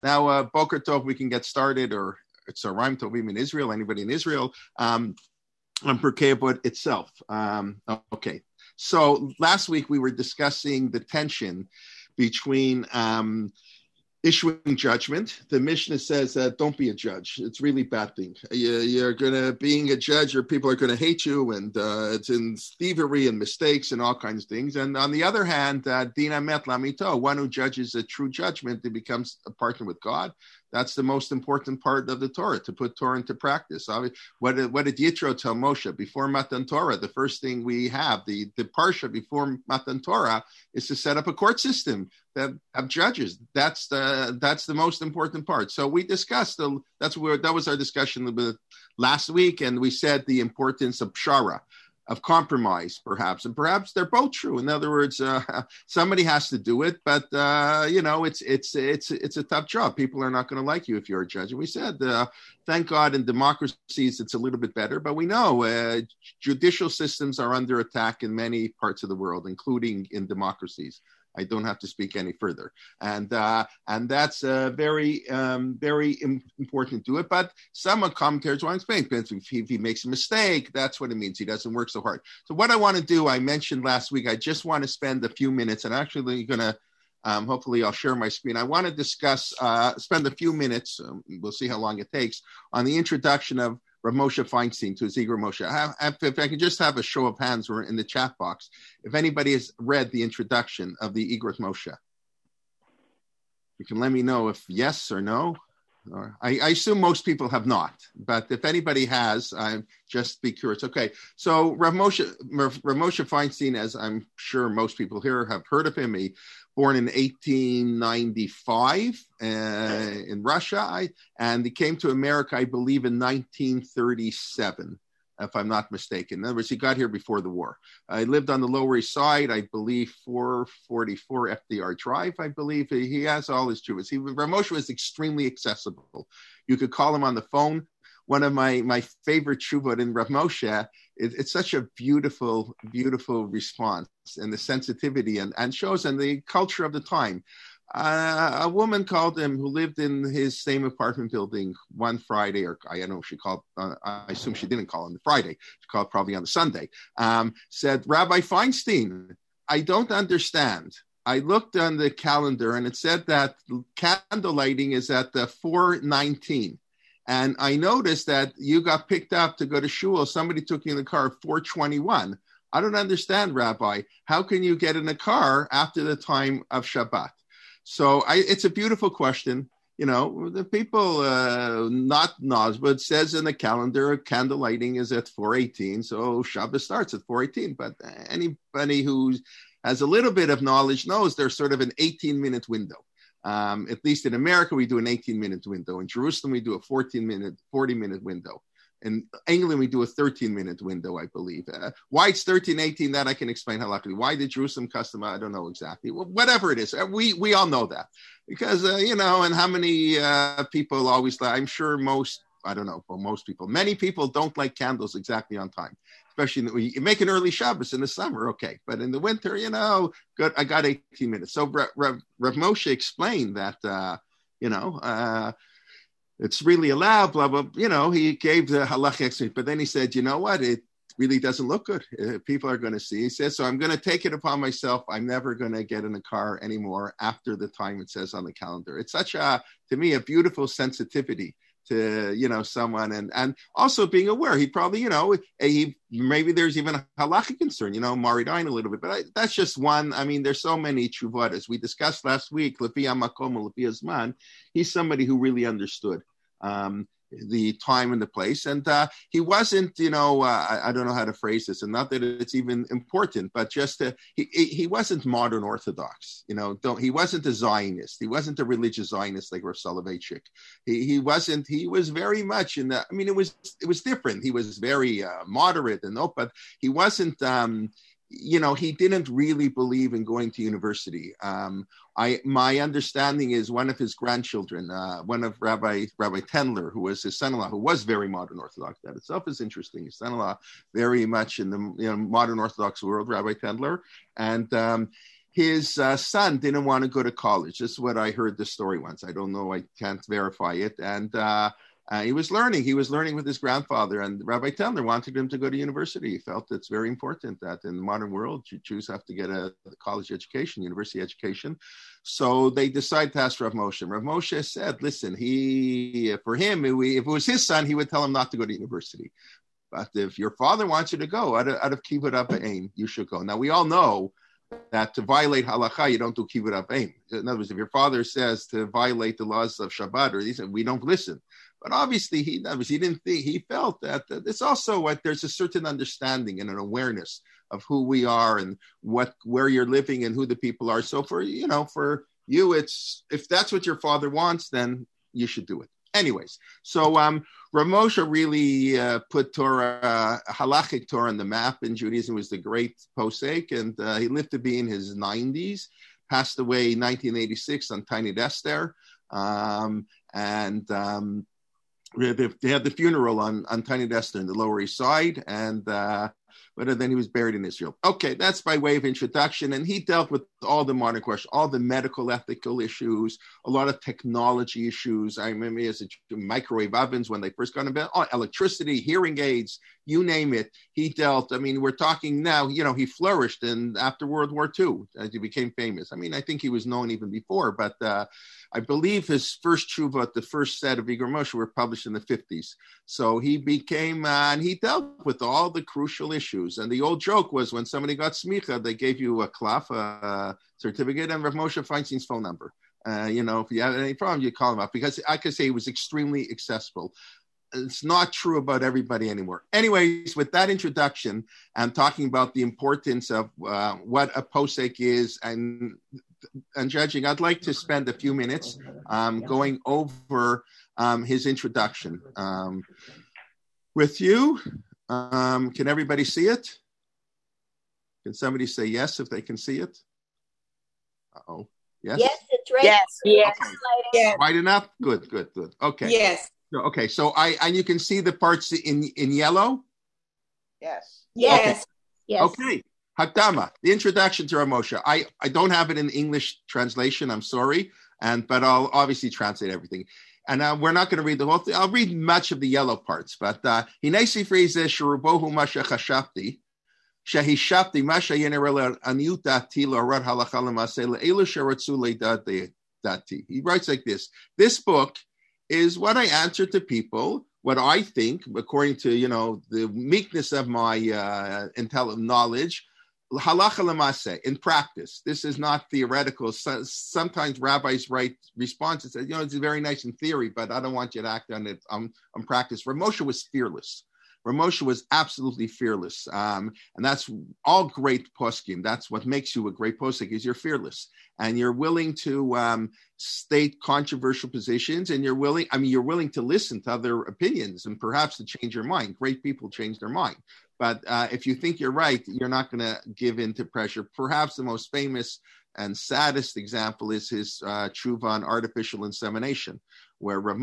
Now, Boker Tov, we can get started, or it's a rhyme Tovim in Israel, anybody in Israel, on Pirkei Avot itself. Okay, so last week we were discussing the tension between issuing judgment. The Mishnah says don't be a judge. It's really bad thing. Being a judge, or people are going to hate you, and it's in thievery and mistakes and all kinds of things. And on the other hand, Dina Met Lamito, one who judges a true judgment, it becomes a partner with God. That's the most important part of the Torah, to put Torah into practice. What did Yitro tell Moshe? Before Matan Torah, the first thing we have, the Parsha before Matan Torah, is to set up a court system that have judges. That's the most important part. So we discussed, that was our discussion last week, and we said the importance of pshara, of compromise, perhaps, and perhaps they're both true. In other words, somebody has to do it, but it's a tough job. People are not going to like you if you're a judge. And we said, thank God, in democracies it's a little bit better, but we know judicial systems are under attack in many parts of the world, including in democracies. I don't have to speak any further, and that's very important to it. But some commentators want to explain, if he makes a mistake, that's what it means. He doesn't work so hard. So what I want to do, I mentioned last week, I just want to spend a few minutes, and actually going to, hopefully I'll share my screen. I want to spend a few minutes, we'll see how long it takes, on the introduction of Rav Moshe Feinstein to Zigur Moshe. If I could just have a show of hands or in the chat box, if anybody has read the introduction of the Igros Moshe. You can let me know if yes or no. I assume most people have not, but if anybody has, just be curious. Okay, so Rav Moshe Feinstein, as I'm sure most people here have heard of him, he born in 1895 in Russia, and he came to America, I believe, in 1937, if I'm not mistaken. In other words, he got here before the war. He lived on the Lower East Side, I believe, 444 FDR Drive, I believe. He has all his tshuvos. Rav Moshe was extremely accessible. You could call him on the phone. One of my favorite tshuvot in Rav Moshe, it's such a beautiful, beautiful response, and the sensitivity and shows, and the culture of the time. A woman called him who lived in his same apartment building one Friday, or I don't know if she called, I assume she didn't call on the Friday, she called probably on the Sunday, said, Rabbi Feinstein, I don't understand. I looked on the calendar and it said that candle lighting is at 4:19. And I noticed that you got picked up to go to shul. Somebody took you in the car at 4:21. I don't understand, Rabbi. How can you get in a car after the time of Shabbat? So it's a beautiful question. You know, the people, not Nosbud says in the calendar, candle lighting is at 4:18. So Shabbat starts at 4:18. But anybody who has a little bit of knowledge knows there's sort of an 18-minute window. At least in America, we do an 18-minute window. In Jerusalem, we do a 40-minute window. In England, we do a 13-minute window, I believe. Why it's 13:18, that I can explain halachically. Why the Jerusalem custom, I don't know exactly. Well, whatever it is, we all know that. Because, and how many people always, I'm sure most people, many people don't light candles exactly on time. Especially, you make an early Shabbos in the summer, okay. But in the winter, good, I got 18 minutes. So Rav Moshe explained that, it's really allowed, blah, blah, he gave the halachic explanation. But then he said, you know what, it really doesn't look good. People are going to see. He says, so I'm going to take it upon myself. I'm never going to get in a car anymore after the time it says on the calendar. It's such to me, a beautiful sensitivity to, someone and also being aware. He probably, maybe there's even a halachic concern, Maridain a little bit, but that's just one. I mean, there's so many tshuvot. As we discussed last week, Lefi HaMakom, Lefi HaZman, he's somebody who really understood the time and the place. And he wasn't, I don't know how to phrase this, and not that it's even important, but just he wasn't modern Orthodox, he wasn't a Zionist. He wasn't a religious Zionist like Rav Soloveitchik. He was very much in the, it was different. He was very moderate but he wasn't, he didn't really believe in going to university. My understanding is one of his grandchildren, one of Rabbi Tendler, who was his son-in-law, who was very modern Orthodox. That itself is interesting. His son-in-law, very much in the modern Orthodox world, Rabbi Tendler, and his son didn't want to go to college. This is what I heard the story once. I don't know. I can't verify it. And he was learning. He was learning with his grandfather. And Rabbi Tendler wanted him to go to university. He felt it's very important that in the modern world, Jews have to get a college education, university education. So they decided to ask Rav Moshe. Rav Moshe said, listen, for him, if it was his son, he would tell him not to go to university. But if your father wants you to go, out of Kivud Aim, you should go. Now, we all know that to violate halakha, you don't do Kivud Aim. In other words, if your father says to violate the laws of Shabbat, or these, we don't listen. But obviously, he didn't think, he felt that it's also what there's a certain understanding and an awareness of who we are and where you're living and who the people are. So for you, it's, if that's what your father wants, then you should do it. Anyways, so Rav Moshe really put Torah, halachic Torah on the map in Judaism. Was the great posek, and he lived to be in his 90s, passed away in 1986 on Tiny Esther, they had the funeral on Tiny Esther in the Lower East Side, and but then he was buried in Israel. Okay, that's by way of introduction. And he dealt with all the modern questions, all the medical ethical issues, a lot of technology issues. I remember as a microwave ovens when they first got into electricity, hearing aids, you name it. He dealt, we're talking now, he flourished after World War II as he became famous. I think he was known even before, but I believe his first tshuva, the first set of Igur Moshe, were published in the 50s. So he became, and he dealt with all the crucial issues. And the old joke was when somebody got smicha, they gave you a klaf, a certificate, and Rav Moshe Feinstein's phone number. If you had any problem, you call him up. Because I could say he was extremely accessible. It's not true about everybody anymore. Anyways, with that introduction, and talking about the importance of what a posek is and judging, I'd like to spend a few minutes going over his introduction with you. Can everybody see it? Can somebody say yes if they can see it? Uh-oh. Yes? Yes, it's right. Yes. Okay. Yes. Right enough? Good. Okay. Yes. Okay, so and you can see the parts in yellow? Yes. Yes. Yes. Okay. Hakdama, the introduction to Rav Moshe. I don't have it in English translation, I'm sorry, but I'll obviously translate everything. And we're not going to read the whole thing. I'll read much of the yellow parts, but Hinesi phrase Sherubohu Masha Chashapti, Shahishapti Masha Yenerel Aniuta Tila Rad Halachala Masela Elu Sharatsule Dati. He writes like this. This book is what I answer to people, what I think, according to the meekness of my knowledge, halacha l'maseh, in practice. This is not theoretical. Sometimes rabbis write responses that it's very nice in theory, but I don't want you to act on it on practice. Rav Moshe was fearless. Rav Moshe was absolutely fearless, and that's all great poskim. That's what makes you a great posek, is you're fearless and you're willing to state controversial positions, and you're willing to listen to other opinions and perhaps to change your mind. Great people change their mind. But if you think you're right, you're not going to give in to pressure. Perhaps the most famous and saddest example is his tshuva on artificial insemination, where Rav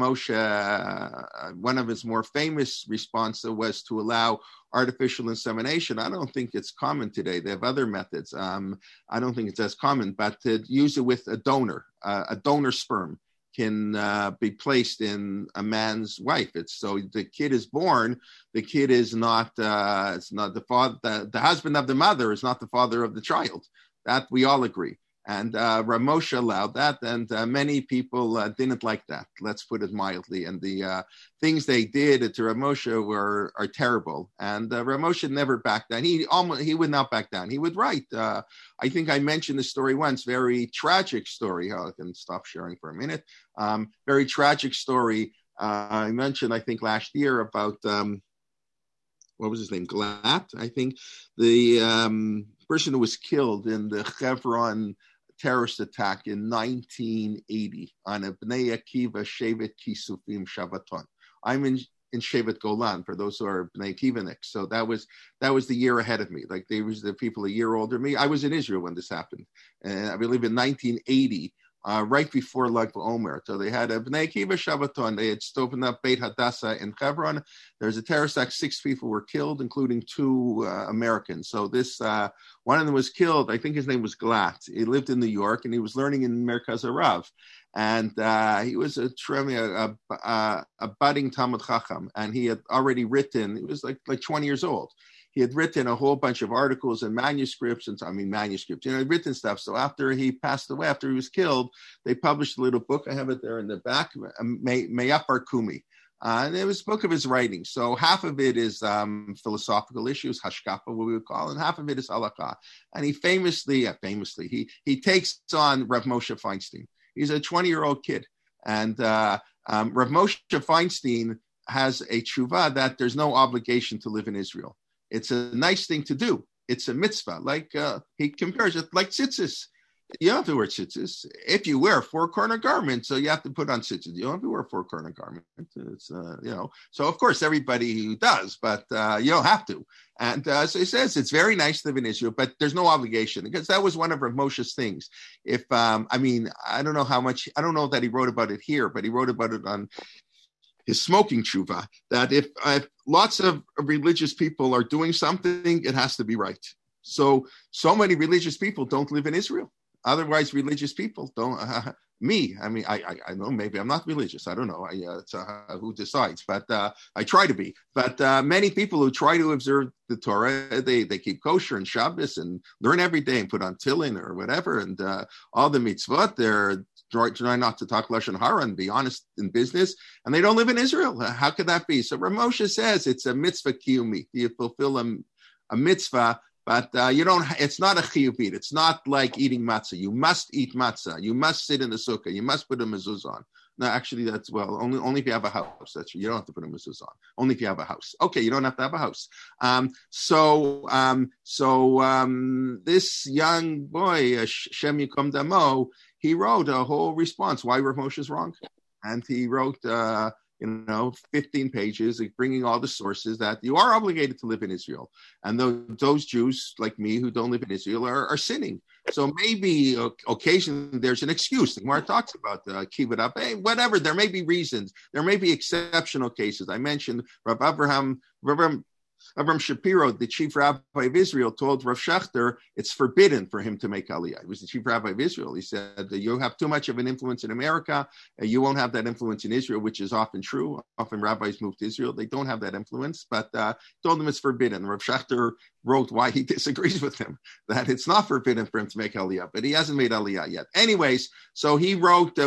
Moshe, one of his more famous responses was to allow artificial insemination. I don't think it's common today. They have other methods. I don't think it's as common, but to use it with a donor sperm can be placed in a man's wife. It's so the kid is born. The kid is not. It's not the father. The husband of the mother is not the father of the child. That we all agree. And Rav Moshe allowed that, and many people didn't like that. Let's put it mildly. And the things they did to Rav Moshe are terrible. And Rav Moshe never backed down. He would not back down. He would write. I think I mentioned the story once. Very tragic story. I can stop sharing for a minute. Very tragic story. I mentioned, I think last year about what was his name? Galat. I think the person who was killed in the Hebron terrorist attack in 1980 on a Bnei Akiva Shevet Kisufim Shavaton. I'm in Shevet Golan, for those who are Bnei Akivaniks. So that was the year ahead of me. Like they was the people a year older than me. I was in Israel when this happened. And I believe in 1980, right before Lag BaOmer. So they had a Bnei Akiva Shabbaton. They had opened up Beit Hadassah in Hebron. There's a terrorist attack. 6 people were killed, including 2 Americans. So this one of them was killed. I think his name was Glatt. He lived in New York, and he was learning in Merkaz Harav. And he was a budding Talmud Chacham, and he had already written. He was like 20 years old. He had written a whole bunch of articles and manuscripts, he'd written stuff. So after he passed away, after he was killed, they published a little book. I have it there in the back, Meyapar Kumi. And it was a book of his writing. So half of it is philosophical issues, hashkafa, what we would call, and half of it is halakha. And he famously, he takes on Rav Moshe Feinstein. He's a 20-year-old kid. And Rav Moshe Feinstein has a tshuva that there's no obligation to live in Israel. It's a nice thing to do. It's a mitzvah. Like he compares it like tzitzis. You don't have to wear tzitzis. If you wear a 4-corner garment, so you have to put on tzitzis. You don't have to wear a 4-corner garment. It's So of course everybody does, but you don't have to. And so he says it's very nice to live in Israel, but there's no obligation, because that was one of Rav Moshe's things. If I don't know how much. I don't know that he wrote about it here, but he wrote about it on his smoking tshuva, that if lots of religious people are doing something, it has to be right. So many religious people don't live in Israel. Otherwise, religious people don't. I know maybe I'm not religious. I don't know. It's who decides, but I try to be. But many people who try to observe the Torah, they keep kosher and Shabbos and learn every day and put on tefillin or whatever, and all the mitzvot. They're try not to talk Lashon Hara and be honest in business, and they don't live in Israel. How could that be? So Rav Moshe says it's a mitzvah kiyumi. You fulfill a mitzvah, but you don't. It's not a chiyuvit. It's not like eating matzah. You must eat matzah. You must sit in the sukkah. You must put a mezuzah on. No, actually, that's only if you have a house. That's true. You don't have to put a mezuzah on. Only if you have a house. Okay, you don't have to have a house. This young boy, Shem Yikom Damo, he wrote a whole response why Rav Moshe is wrong, and he wrote 15 pages, bringing all the sources that you are obligated to live in Israel, and those Jews like me who don't live in Israel are sinning. So maybe occasionally there's an excuse. The Gemara talks about keep it up. Hey, whatever. There may be reasons. There may be exceptional cases. I mentioned Rav Avram Shapiro, the chief rabbi of Israel, told Rav Schachter it's forbidden for him to make aliyah. He was the chief rabbi of Israel. He said, you have too much of an influence in America. You won't have that influence in Israel, which is often true. Often rabbis move to Israel. They don't have that influence, but told him it's forbidden. Rav Schachter wrote why he disagrees with him, that it's not forbidden for him to make aliyah, but he hasn't made aliyah yet. Anyways, so he wrote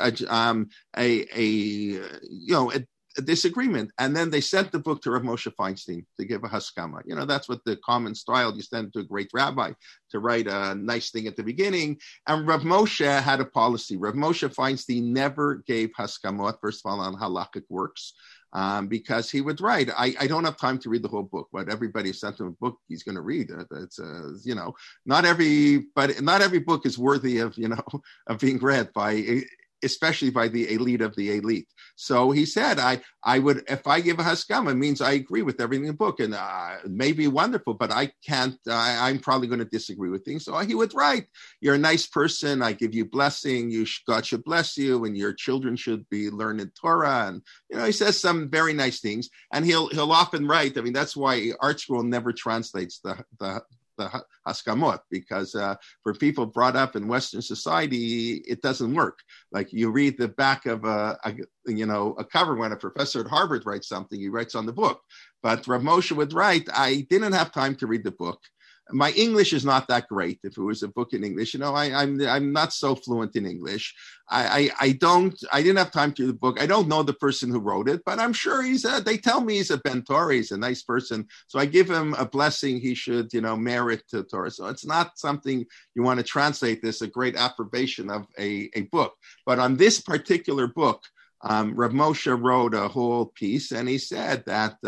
a disagreement, and then they sent the book to Rav Moshe Feinstein to give a haskama. That's what the common style. You send it to a great rabbi to write a nice thing at the beginning. And Rav Moshe had a policy. Rav Moshe Feinstein never gave haskamot, first of all, on halakhic works, because he would write, I don't have time to read the whole book, but everybody sent him a book he's going to read. It's not every book is worthy of of being read by, especially by the elite of the elite. So he said, I would, if I give a haskama, it means I agree with everything in the book, and it may be wonderful, but I can't, I'm probably going to disagree with things. So he would write, you're a nice person, I give you blessing, God should bless you, and your children should be learned Torah. And, he says some very nice things, and he'll often write, that's why Art Scroll never translates the haskamot, because for people brought up in Western society, it doesn't work. Like you read the back of a cover when a professor at Harvard writes something, he writes on the book. But Rav Moshe would write, I didn't have time to read the book. My English is not that great. If it was a book in English, I'm not so fluent in English. I didn't have time to read the book. I don't know the person who wrote it, but I'm sure they tell me he's a Ben Torah, he's a nice person. So I give him a blessing. He should, merit to Torah. So it's not something you want to translate this, a great approbation of a book. But on this particular book, Rav Moshe wrote a whole piece, and he said that,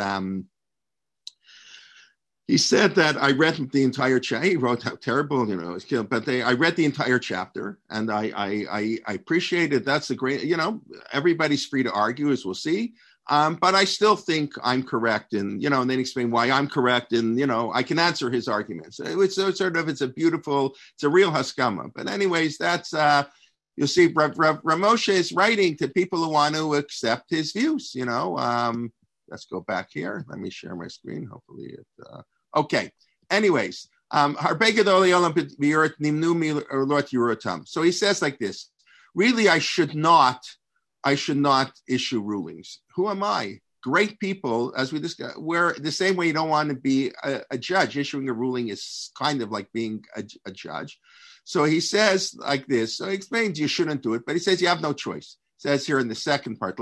I read the entire chapter. He wrote how terrible, but I read the entire chapter, and I appreciated. That's a great, everybody's free to argue, as we'll see. But I still think I'm correct, and and then explain why I'm correct, and I can answer his arguments. It's a real haskama. But anyways, that's you'll see Rav Moshe is writing to people who want to accept his views. Let's go back here. Let me share my screen. Hopefully okay. Anyways, so he says like this. Really, I should not issue rulings. Who am I? Great people, as we discussed, where the same way you don't want to be a judge. Issuing a ruling is kind of like being a judge. So he says like this. So he explains you shouldn't do it, but he says you have no choice. It says here in the second part.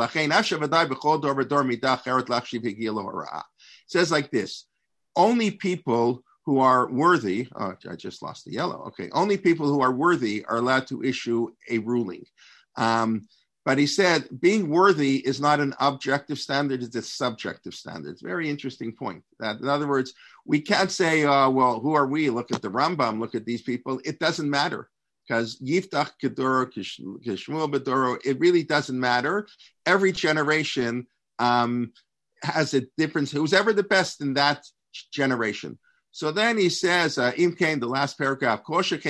It says like this. Only people who are worthy, I just lost the yellow. Okay, only people who are worthy are allowed to issue a ruling. But he said being worthy is not an objective standard, it's a subjective standard. It's a very interesting point. That, in other words, we can't say, well, who are we? Look at the Rambam, look at these people. It doesn't matter because Yiftach Kedoro, Kishmuel Bedoro, it really doesn't matter. Every generation has a difference. Who's ever the best in that generation? So then he says, Im Kain, the last paragraph,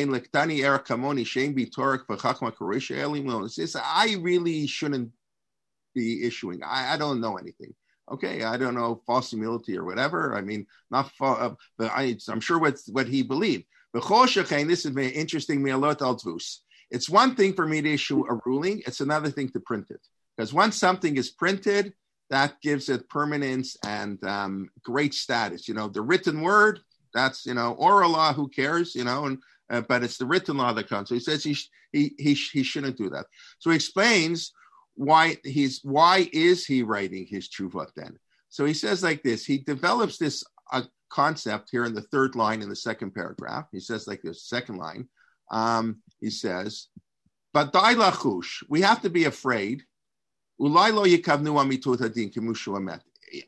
says, I really shouldn't be issuing. I don't know anything. Okay, I don't know false humility or whatever. I mean, not but I'm sure what he believed. This is very interesting. It's one thing for me to issue a ruling. It's another thing to print it. Because once something is printed, that gives it permanence and great status. The written word, that's, oral law, who cares, but it's the written law that counts. So he says he shouldn't do that. So he explains why is he writing his Tshuvot then? So he says like this, he develops this concept here in the third line in the second paragraph. He says like this, second line, he says, but lachush, we have to be afraid. Ulai lo yikavnu amitut hadin kimushu amet.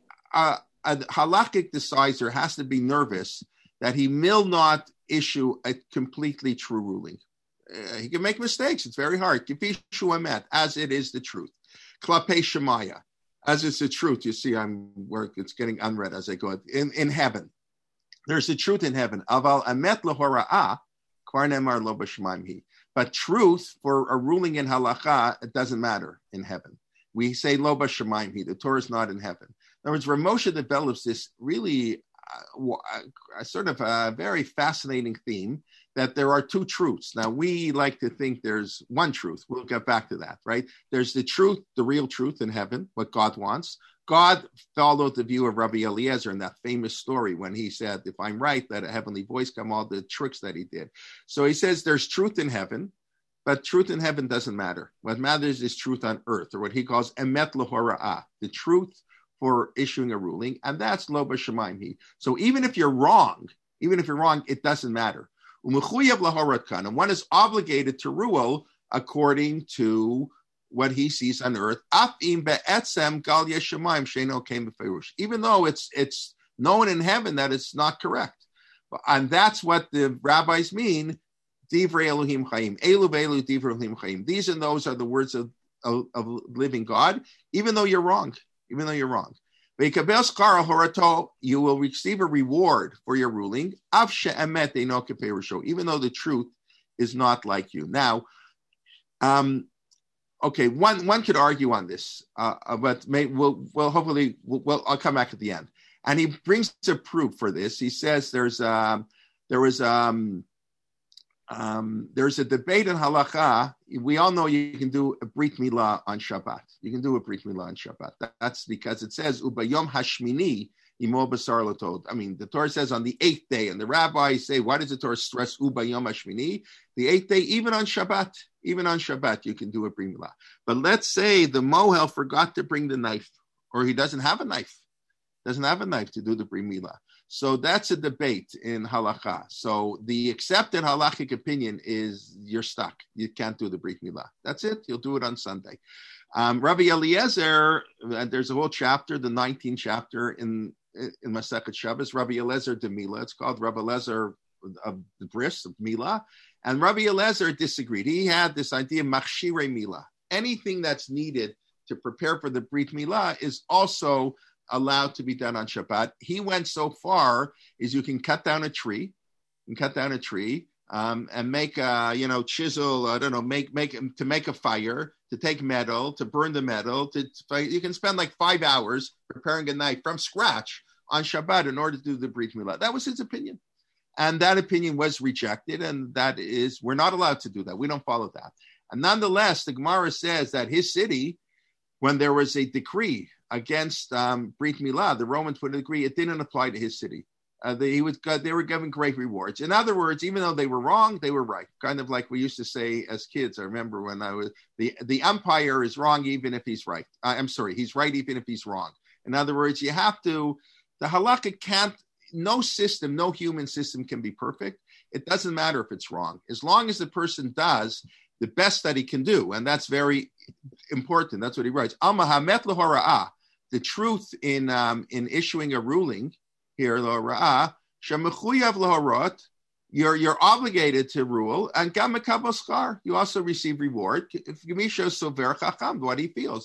A halakhic decider has to be nervous that he will not issue a completely true ruling. He can make mistakes. It's very hard. As it is the truth. Klape Shemaya, as it's the truth. You see, it's getting unread as I go. In heaven, there's the truth in heaven. Aval amet lahora'ah, kvar nemar lo b'shemaim. But truth for a ruling in halakha, it doesn't matter in heaven. We say lo b'shemaim. The Torah is not in heaven. In other words, Rav Moshe develops this really sort of a very fascinating theme that there are two truths. Now, we like to think there's one truth. We'll get back to that, right? There's the truth, the real truth in heaven, what God wants. God followed the view of Rabbi Eliezer in that famous story when he said, if I'm right, let a heavenly voice come, all the tricks that he did. So he says there's truth in heaven, but truth in heaven doesn't matter. What matters is truth on earth, or what he calls emet lahora'ah, the truth for issuing a ruling, and that's lo b'shemaim. So even if you're wrong, it doesn't matter. And one is obligated to rule according to what he sees on earth, even though it's known in heaven that it's not correct. And that's what the rabbis mean, divrei Elohim chaim. Elu ve'elu divrei Elohim chaim. These and those are the words of living God, even though you're wrong. You will receive a reward for your ruling, even though the truth is not like you. Now, okay, one could argue on this, but hopefully I'll come back at the end. And he brings a proof for this. He says there's a debate in halakha. We all know you can do a brit milah on Shabbat. You can do a brit milah on Shabbat. That's because it says ubayom hashmini imo basar latod. I mean, the Torah says on the 8th day, and the rabbis say, why does the Torah stress ubayom hashmini? The 8th day, even on Shabbat, you can do a brit milah. But let's say the mohel forgot to bring the knife, or he doesn't have a knife to do the brit milah. So that's a debate in halakha. So the accepted halachic opinion is you're stuck. You can't do the brit milah. That's it. You'll do it on Sunday. Rabbi Eliezer, there's a whole chapter, the 19th chapter in Masechet Shabbos, Rabbi Eliezer de Milah. It's called Rabbi Eliezer of the bris of Milah. And Rabbi Eliezer disagreed. He had this idea of machshirei milah. Anything that's needed to prepare for the brit milah is also allowed to be done on Shabbat. He went so far as you can cut down a tree. and make chisel, I don't know, make a fire, to take metal, to burn the metal, you can spend like 5 hours preparing a knife from scratch on Shabbat in order to do the Brit Milah. That was his opinion. And that opinion was rejected, and we're not allowed to do that. We don't follow that. And nonetheless, the Gemara says that his city, when there was a decree against Brit Milah, the Romans put a decree, it didn't apply to his city. They were given great rewards. In other words, even though they were wrong, they were right. Kind of like we used to say as kids. I remember when the umpire is wrong even if he's right. He's right even if he's wrong. In other words, the halakha can't, no human system can be perfect. It doesn't matter if it's wrong. As long as the person does the best that he can do, and that's very important. That's what he writes. The truth in issuing a ruling here, you're obligated to rule, and you also receive reward. What he feels.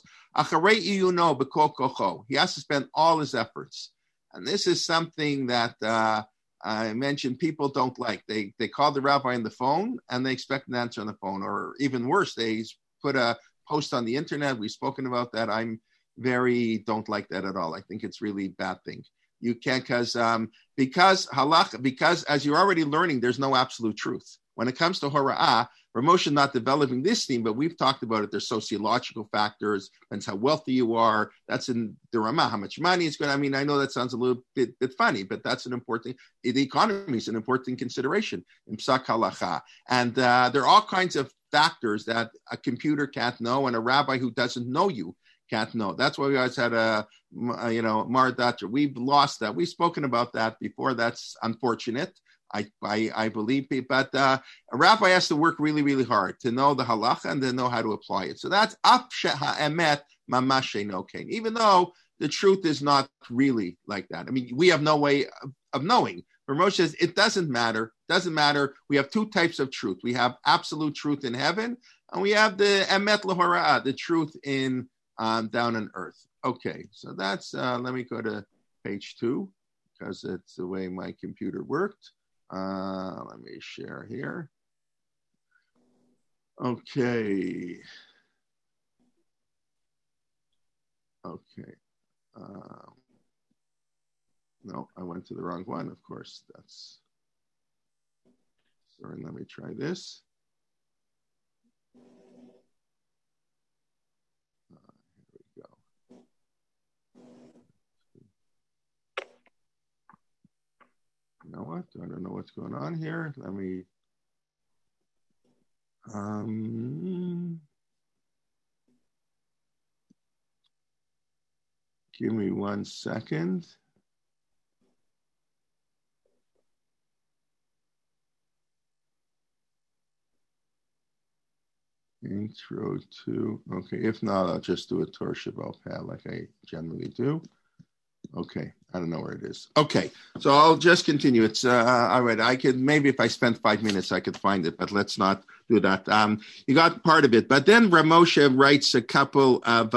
He has to spend all his efforts. And this is something that I mentioned people don't like. They call the rabbi on the phone and they expect an answer on the phone, or even worse, they put a post on the internet. We've spoken about that. Don't like that at all. I think it's really a bad thing. You can't, because halakha, because as you're already learning, there's no absolute truth. When it comes to hora'ah, Ramosha not developing this theme, but we've talked about it. There's sociological factors, depends how wealthy you are. That's in the Ramah, how much money is going to, I know that sounds a little bit funny, but that's an important, the economy is an important consideration in Psak Halacha. And there are all kinds of factors that a computer can't know, and a rabbi who doesn't know you can't know. That's why we always had Maradatcher. We've lost that. We've spoken about that before. That's unfortunate. I believe, but a rabbi has to work really, really hard to know the halacha and to know how to apply it. So that's afshe ha'emet mamash no kain. Even though the truth is not really like that. We have no way of knowing. For Moshe says it doesn't matter. Doesn't matter. We have two types of truth. We have absolute truth in heaven, and we have the emet lahora'ah, the truth in down on earth. Okay, so that's. Let me go to page 2 because it's the way my computer worked. Let me share here. Okay. No, I went to the wrong one, of course. Sorry, let me try this. Here we go. You know what? I don't know what's going on here. Let me. Give me 1 second. Intro to. Okay, if not, I'll just do a Torah Shabbat pad like I generally do. Okay, I don't know where it is. Okay, so I'll just continue. It's all right. I could maybe if I spent 5 minutes, I could find it, but let's not do that. You got part of it, but then Ramosha writes a couple of.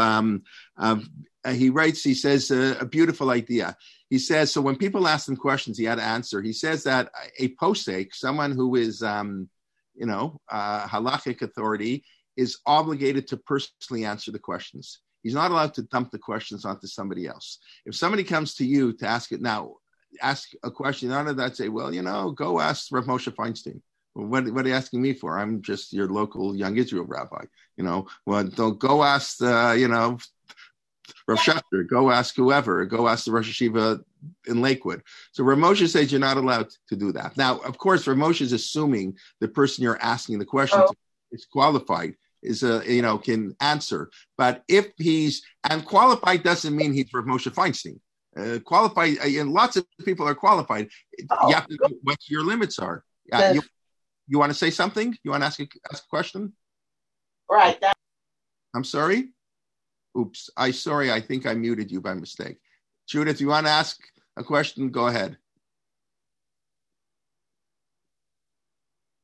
He says a beautiful idea. He says so when people ask him questions, he had to answer. He says that a posek, someone who is halachic authority, is obligated to personally answer the questions. He's not allowed to dump the questions onto somebody else. If somebody comes to you to ask a question, none of that say, well, go ask Rav Moshe Feinstein. Well, what are you asking me for? I'm just your local Young Israel rabbi. Don't go ask, Rav Schachter, go ask whoever, go ask the Rosh Hashiva in Lakewood. So Rav Moshe says you're not allowed to do that. Now, of course, Rav Moshe is assuming the person you're asking the question to is qualified, can answer. But if and qualified doesn't mean he's Rav Moshe Feinstein. Qualified, and lots of people are qualified. You have to know what your limits are. You want to say something? You want to ask a question? Right. I'm sorry? Oops. I think I muted you by mistake. Judith, you want to ask a question? Go ahead.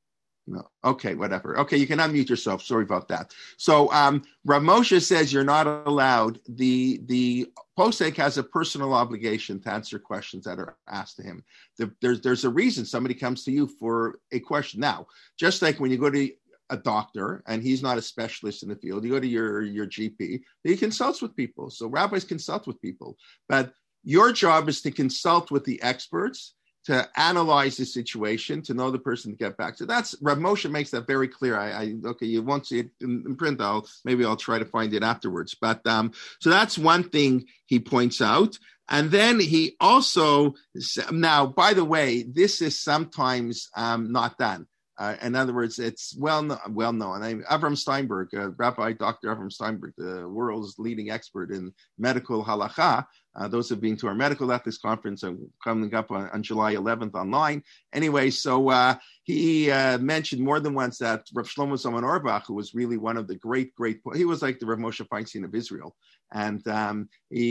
No. Okay, whatever. Okay, you can unmute yourself. Sorry about that. So Rav Moshe says you're not allowed. The posek has a personal obligation to answer questions that are asked to him. There's a reason somebody comes to you for a question. Now, just like when you go to a doctor and he's not a specialist in the field, you go to your GP, he consults with people. So rabbis consult with people. But your job is to consult with the experts, to analyze the situation, to know the person to get back to. That's Rav Moshe makes that very clear. Okay, you won't see it in print. Maybe I'll try to find it afterwards. But so that's one thing he points out. And then he also, now, by the way, this is sometimes not done. In other words, it's well known. Avram Steinberg, Rabbi Dr. Avram Steinberg, the world's leading expert in medical halacha. Those have been to our medical ethics conference coming up on July 11th online. Anyway, so he mentioned more than once that Rav Shlomo Zalman Auerbach, who was really one of the great, he was like the Rav Moshe Feinstein of Israel. And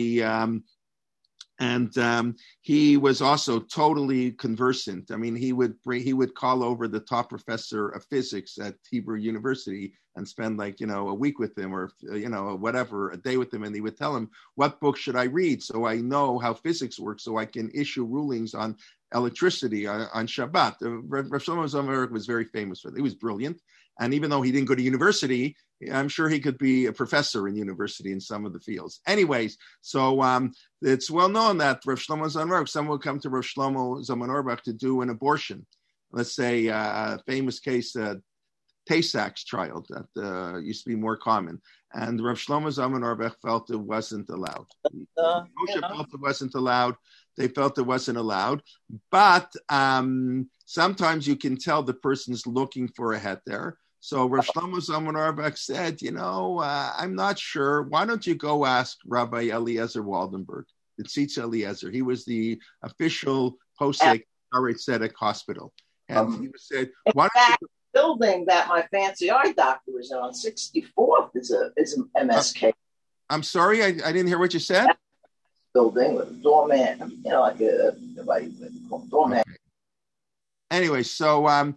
he was also totally conversant. I mean, he would call over the top professor of physics at Hebrew University and spend a week with him, or whatever, a day with him, and he would tell him, what book should I read so I know how physics works, so I can issue rulings on electricity on Shabbat. Rav Shlomo Zalman was very famous for it. He was brilliant, and even though he didn't go to university, I'm sure he could be a professor in university in some of the fields. Anyways, so it's well known that Rav Shlomo Zalman Auerbach, someone would come to Rav Shlomo Zalman Auerbach to do an abortion. Let's say a famous case, Tay-Sachs trial, that used to be more common. And Rav Shlomo Zalman Auerbach felt it wasn't allowed. Moshe felt it wasn't allowed. They felt it wasn't allowed. But sometimes you can tell the person's looking for a heter. So Rav Shlomo Zalman Auerbach said, I'm not sure. Why don't you go ask Rabbi Eliezer Waldenberg, the Tzitz Eliezer. He was the official posek Shaarei Tzedek Hospital. And he said, why don't you... building that my fancy eye doctor was on 64th is an MSK. I'm sorry, I didn't hear what you said. Building with a doorman, like a doorman. Okay. Anyway, so Rav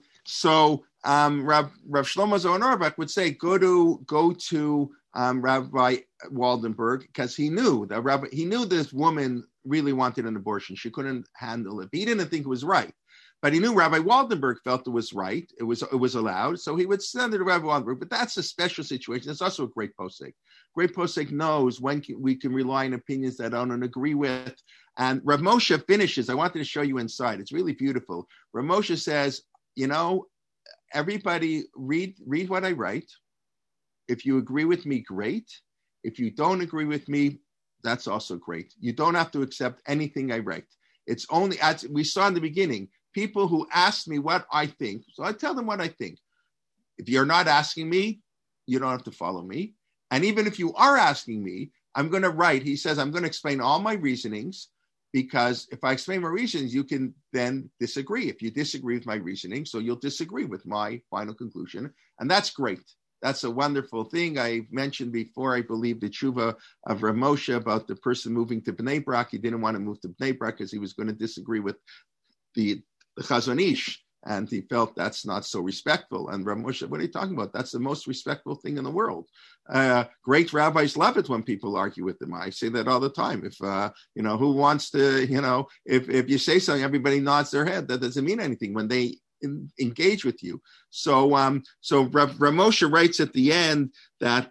Shlomo Zalman Auerbach would say, go to Rabbi Waldenberg, because he knew this woman really wanted an abortion. She couldn't handle it. But he didn't think it was right. But he knew Rabbi Waldenberg felt it was right. It was allowed. So he would send it to Rabbi Waldenberg. But that's a special situation. It's also a great posek. Great posek knows when we can rely on opinions that I don't agree with. And Rav Moshe finishes. I wanted to show you inside. It's really beautiful. Rav Moshe says, everybody read what I write. If you agree with me, great. If you don't agree with me, that's also great. You don't have to accept anything I write. It's only, as we saw in the beginning, people who ask me what I think. So I tell them what I think. If you're not asking me, you don't have to follow me. And even if you are asking me, I'm going to write. He says, I'm going to explain all my reasonings, because if I explain my reasons, you can then disagree. If you disagree with my reasoning, so you'll disagree with my final conclusion. And that's great. That's a wonderful thing. I mentioned before, I believe, the tshuva of Rav Moshe about the person moving to Bnei Brak. He didn't want to move to Bnei Brak because he was going to disagree with the Chazon Ish, and he felt that's not so respectful. And Rav Moshe, what are you talking about? That's the most respectful thing in the world. Great rabbis love it when people argue with them. I say that all the time. If who wants to, if you say something, everybody nods their head. That doesn't mean anything when they engage with you. So Rav Moshe writes at the end that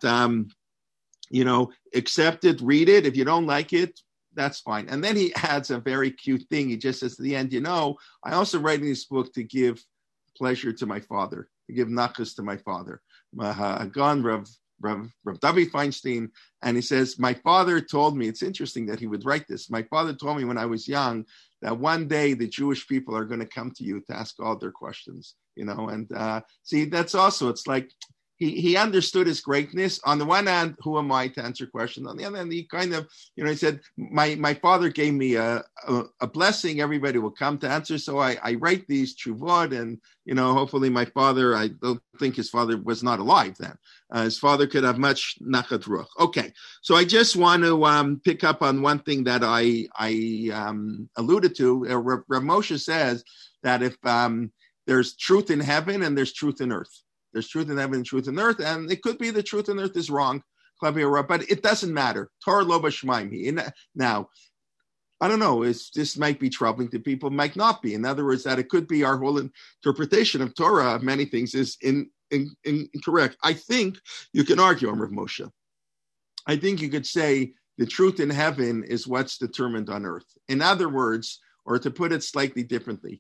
accept it, read it. If you don't like it, that's fine. And then he adds a very cute thing. He just says at the end, I also write in this book to give pleasure to my father, to give nachas to my father, Hagan Rav David Feinstein. And he says, my father told me, it's interesting that he would write this. My father told me when I was young that one day the Jewish people are going to come to you to ask all their questions, and see, that's also, it's like, he understood his greatness. On the one hand, who am I to answer questions? On the other hand, he kind of, he said, my father gave me a blessing. Everybody will come to answer. So I write these tshuvot, and, hopefully my father, I don't think his father was not alive then. His father could have much nachat ruach. Okay. So I just want to pick up on one thing that I alluded to. Rav Moshe says that there's truth in heaven and there's truth in earth. There's truth in heaven and truth in earth, and it could be the truth in earth is wrong, but it doesn't matter. Torah lo b'shemaim. Now, I don't know, this might be troubling to people, might not be. In other words, that it could be our whole interpretation of Torah of many things is incorrect. I think you can argue on Rav Moshe. I think you could say the truth in heaven is what's determined on earth. In other words, or to put it slightly differently,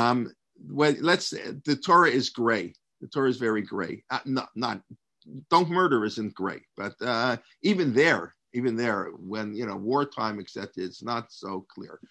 the Torah is gray. The Torah is very gray. Don't murder isn't gray, but even there, when wartime, etc., it's not so clear.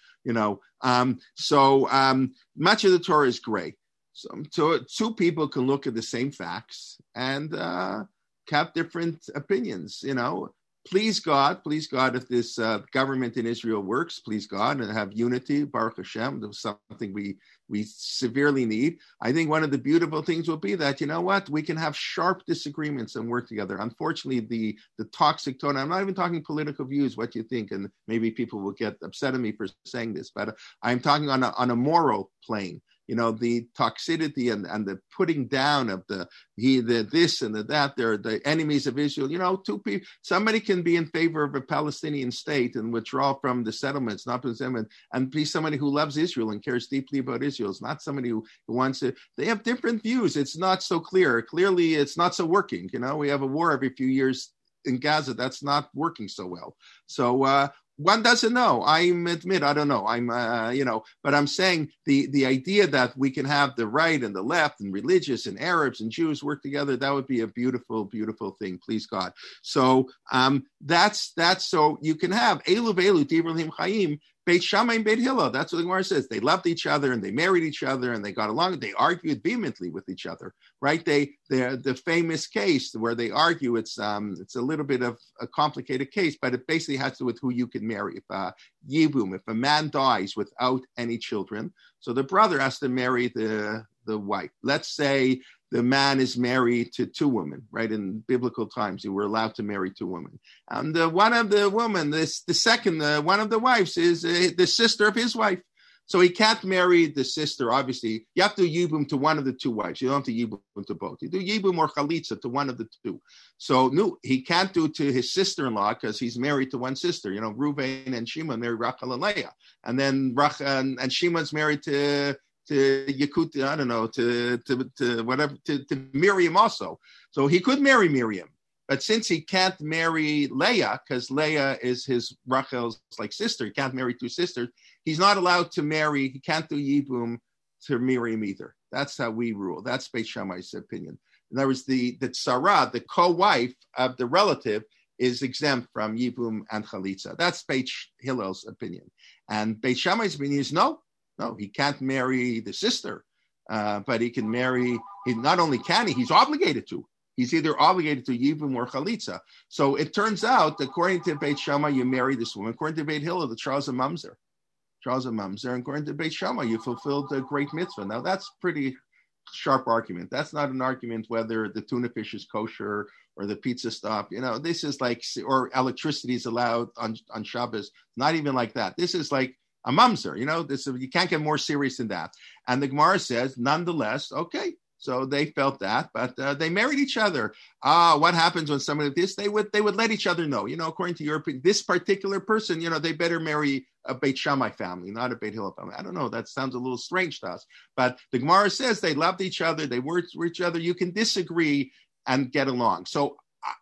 Much of the Torah is gray. So two people can look at the same facts and have different opinions. Please God, if this government in Israel works, please God, and have unity, Baruch Hashem, that's something we severely need. I think one of the beautiful things will be that, we can have sharp disagreements and work together. Unfortunately, the toxic tone, I'm not even talking political views, what you think, and maybe people will get upset at me for saying this, but I'm talking on a moral plane. The toxicity and the putting down of the this and the that, they're the enemies of Israel. Two people, somebody can be in favor of a Palestinian state and withdraw from the settlements, not from them, and be somebody who loves Israel and cares deeply about Israel. It's not somebody who wants to. They have different views. It's not so clear. Clearly, it's not so working. We have a war every few years in Gaza. That's not working so well. So, one doesn't know. I admit, I don't know. But I'm saying the idea that we can have the right and the left and religious and Arabs and Jews work together, that would be a beautiful, beautiful thing. Please God. So that's so you can have Elu ve'elu divrei Chaim, Beit Shammai and Beit Hillel. That's what the Gemara says. They loved each other and they married each other and they got along. They argued vehemently with each other, right? They're the famous case where they argue. It's a little bit of a complicated case, but it basically has to do with who you can marry. If a man dies without any children, so the brother has to marry the wife. Let's say the man is married to two women, right? In biblical times, you were allowed to marry two women. And one of the women, one of the wives is the sister of his wife. So he can't marry the sister, obviously. You have to do yibum to one of the two wives. You don't have to yibum to both. You do yibum or chalitza to one of the two. So no, he can't do to his sister-in-law because he's married to one sister. Reuven and Shimon marry Rachel and Leah. And then Rachel and Shimon's married to Yekut, I don't know, to whatever, to Miriam also. So he could marry Miriam. But since he can't marry Leah, because Leah is his Rachel's sister, he can't marry two sisters, he's not allowed to marry, he can't do Yibum to Miriam either. That's how we rule. That's Beit Shammai's opinion. In other words, the tzara, the co-wife of the relative, is exempt from Yibum and Chalitza. That's Beit Hillel's opinion. And Beit Shammai's opinion is no, he can't marry the sister, but he can marry, not only can he's obligated to. He's either obligated to Yibum or Chalitza. So it turns out, according to Beit Shammai, you marry this woman. According to Beit Hillel, the Charles and Mamzer. And according to Beit Shammai, you fulfilled a great mitzvah. Now, that's pretty sharp argument. That's not an argument whether the tuna fish is kosher or the pizza stop. This is like, or electricity is allowed on Shabbos. Not even like that. This is like a mamzer. You can't get more serious than that. And the Gemara says, nonetheless, okay. So they felt that, but they married each other. What happens when somebody like this? They would let each other know. According to this particular person, they better marry a Beit Shammai family, not a Beit Hillel family. I don't know. That sounds a little strange to us. But the Gemara says they loved each other. They worked with each other. You can disagree and get along. So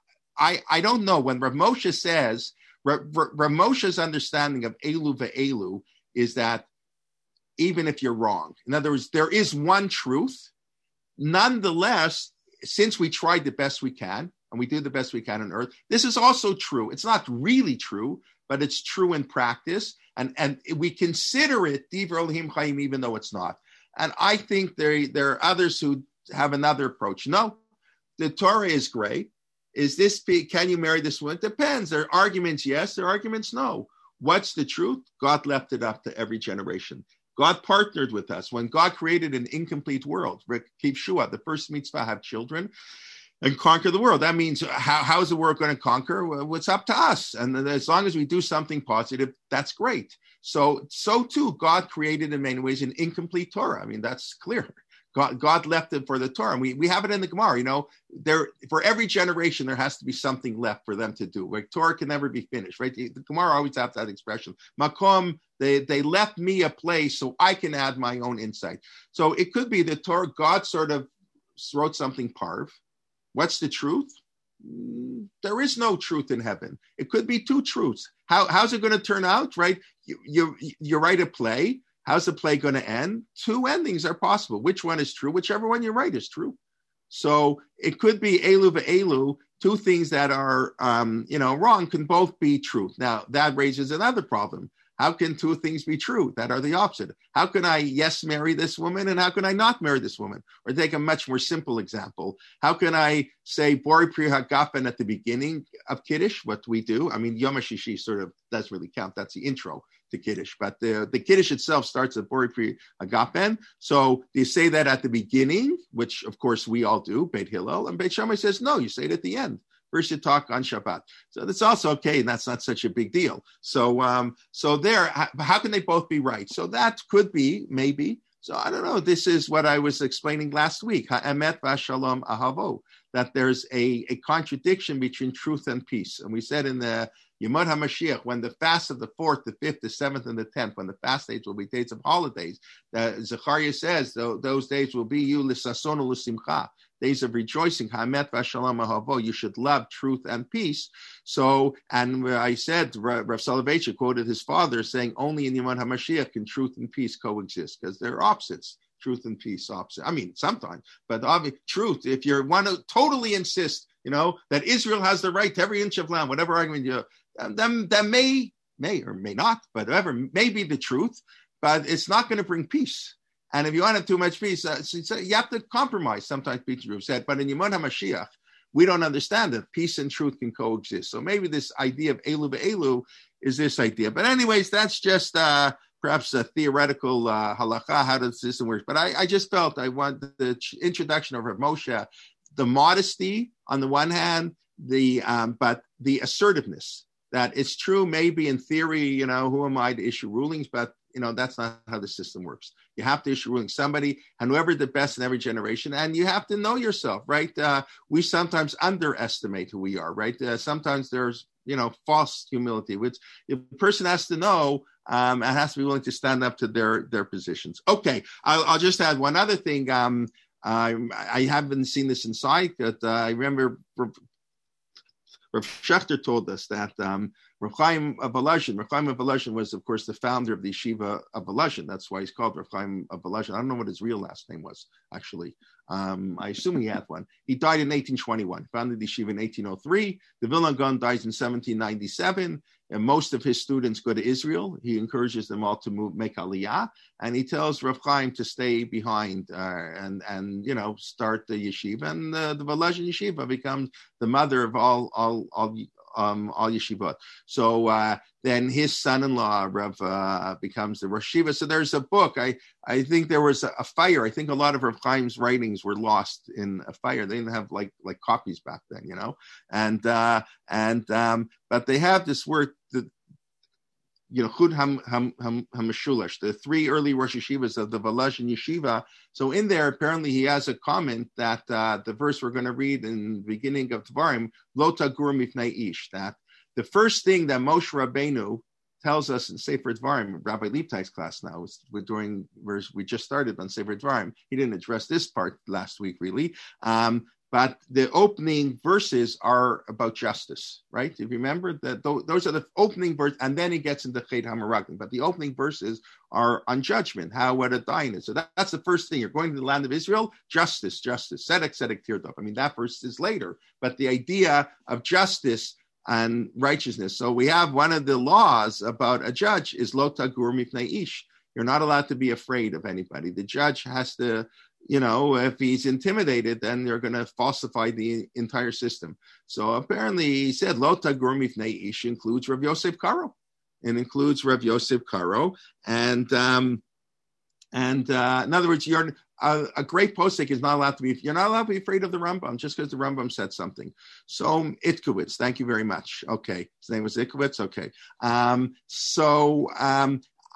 I don't know. When Rav Moshe says, Rav Moshe's understanding of Elu ve'elu is that even if you're wrong, in other words, there is one truth. Nonetheless, since we tried the best we can, and we did the best we can on earth, this is also true. It's not really true, but it's true in practice. And we consider it Divrei Elohim Chaim, even though it's not. And I think there are others who have another approach. No, the Torah is great. Can you marry this woman? It depends. There are arguments yes, there are arguments no. What's the truth? God left it up to every generation. God partnered with us. When God created an incomplete world, keep Shua, the first mitzvah, have children and conquer the world. That means how is the world going to conquer? Well, it's up to us. And as long as we do something positive, that's great. So too, God created in many ways an incomplete Torah. I mean, that's clear. God left it for the Torah. And we have it in the Gemara, there for every generation, there has to be something left for them to do. Like Torah can never be finished, right? The Gemara always have that expression. Makom, they left me a place so I can add my own insight. So it could be the Torah, God sort of wrote something parv. What's the truth? There is no truth in heaven. It could be two truths. How's it going to turn out, right? You write a play. How's the play going to end? Two endings are possible. Which one is true? Whichever one you write is true. So it could be elu ve'elu, two things that are, wrong can both be true. Now, that raises another problem. How can two things be true that are the opposite? How can I, yes, marry this woman, and how can I not marry this woman? Or take a much more simple example. How can I say Bori Pri Hagafen at the beginning of Kiddush, what we do? I mean, Yom HaShishi sort of doesn't really count. That's the intro to Kiddush. But the Kiddush itself starts at Bori Pri Hagafen. So you say that at the beginning, which, of course, we all do, Beit Hillel. And Beit Shammai says, no, you say it at the end. First you talk on Shabbat. So that's also okay, and that's not such a big deal. So how can they both be right? So that could be, maybe. So I don't know. This is what I was explaining last week. Ha'emet v'shalom ahavo. That there's a contradiction between truth and peace. And we said in the Yemot HaMashiach, when the fast of the 4th, the 5th, the 7th, and the 10th, when the fast days will be days of holidays, Zechariah says those days will be you l'sason u'l'simcha, days of rejoicing, ha'emet v'shalom ahavo. You should love truth and peace. So, and I said, Rav Soloveitchik quoted his father saying, only in Yemot HaMashiach can truth and peace coexist, because they're opposites. Truth and peace opposite. I mean, sometimes, but obviously, truth, if you want to totally insist, that Israel has the right to every inch of land, whatever argument you have, that may or may not, but whatever, may be the truth, but it's not going to bring peace. And if you want to have too much peace, you have to compromise. Sometimes Peter said, but in Yemot HaMashiach, we don't understand that peace and truth can coexist. So maybe this idea of elu be'elu is this idea. But anyways, that's just perhaps a theoretical halakha, how does the system work. But I just felt I want the introduction of Rav Moshe, the modesty on the one hand, but the assertiveness that it's true, maybe in theory, who am I to issue rulings, but that's not how the system works. You have to issue rulings. Somebody, and whoever the best in every generation, and you have to know yourself, right? We sometimes underestimate who we are, right? Sometimes there's, false humility, which the person has to know and has to be willing to stand up to their positions. Okay, I'll just add one other thing. I haven't seen this inside, but I remember Rav Schechter told us that Rav Chaim of Volozhin was, of course, the founder of the Yeshiva of Volozhin. That's why he's called Rav Chaim of Volozhin. I don't know what his real last name was, actually. I assume he had one. He died in 1821, founded the Yeshiva in 1803. The Vilna Gaon dies in 1797. And most of his students go to Israel. He encourages them all to make Aliyah, and he tells Rav Chaim to stay behind and start the yeshiva. And the Volozhin yeshiva becomes the mother of all yeshivot. So then his son-in-law Rav becomes the Rosh Yeshiva. So there's a book. I think there was a fire. I think a lot of Rav Chaim's writings were lost in a fire. They didn't have like copies back then, but they have this word, Chud HaMeshulash, the three early Rosh Yeshivas of the Volozhin Yeshiva. So in there, apparently he has a comment that the verse we're going to read in the beginning of Dvarim, Lo tagur mifnei ish, that the first thing that Moshe Rabbeinu tells us in Sefer Dvarim, Rabbi Leibtai's class now, we just started on Sefer Dvarim. He didn't address this part last week, really. But the opening verses are about justice, right? If you remember, that those are the opening verses, and then he gets into Chet HaMeraglim. But the opening verses are on judgment, what a dying is. So that's the first thing. You're going to the land of Israel, justice. Tzedek tirdov. I mean, that verse is later. But the idea of justice and righteousness. So we have one of the laws about a judge is lo tagur mifnei ish. You're not allowed to be afraid of anybody. The judge has to, if he's intimidated, then they're going to falsify the entire system. So apparently he said, Lo tagur mifnei ish includes Rav Yosef Karo. It includes Rav Yosef Karo. And in other words, a great posek is not allowed to be, you're not allowed to be afraid of the Rambam just because the Rambam said something. So Itkowitz, thank you very much. Okay. His name was Itkowitz. Okay.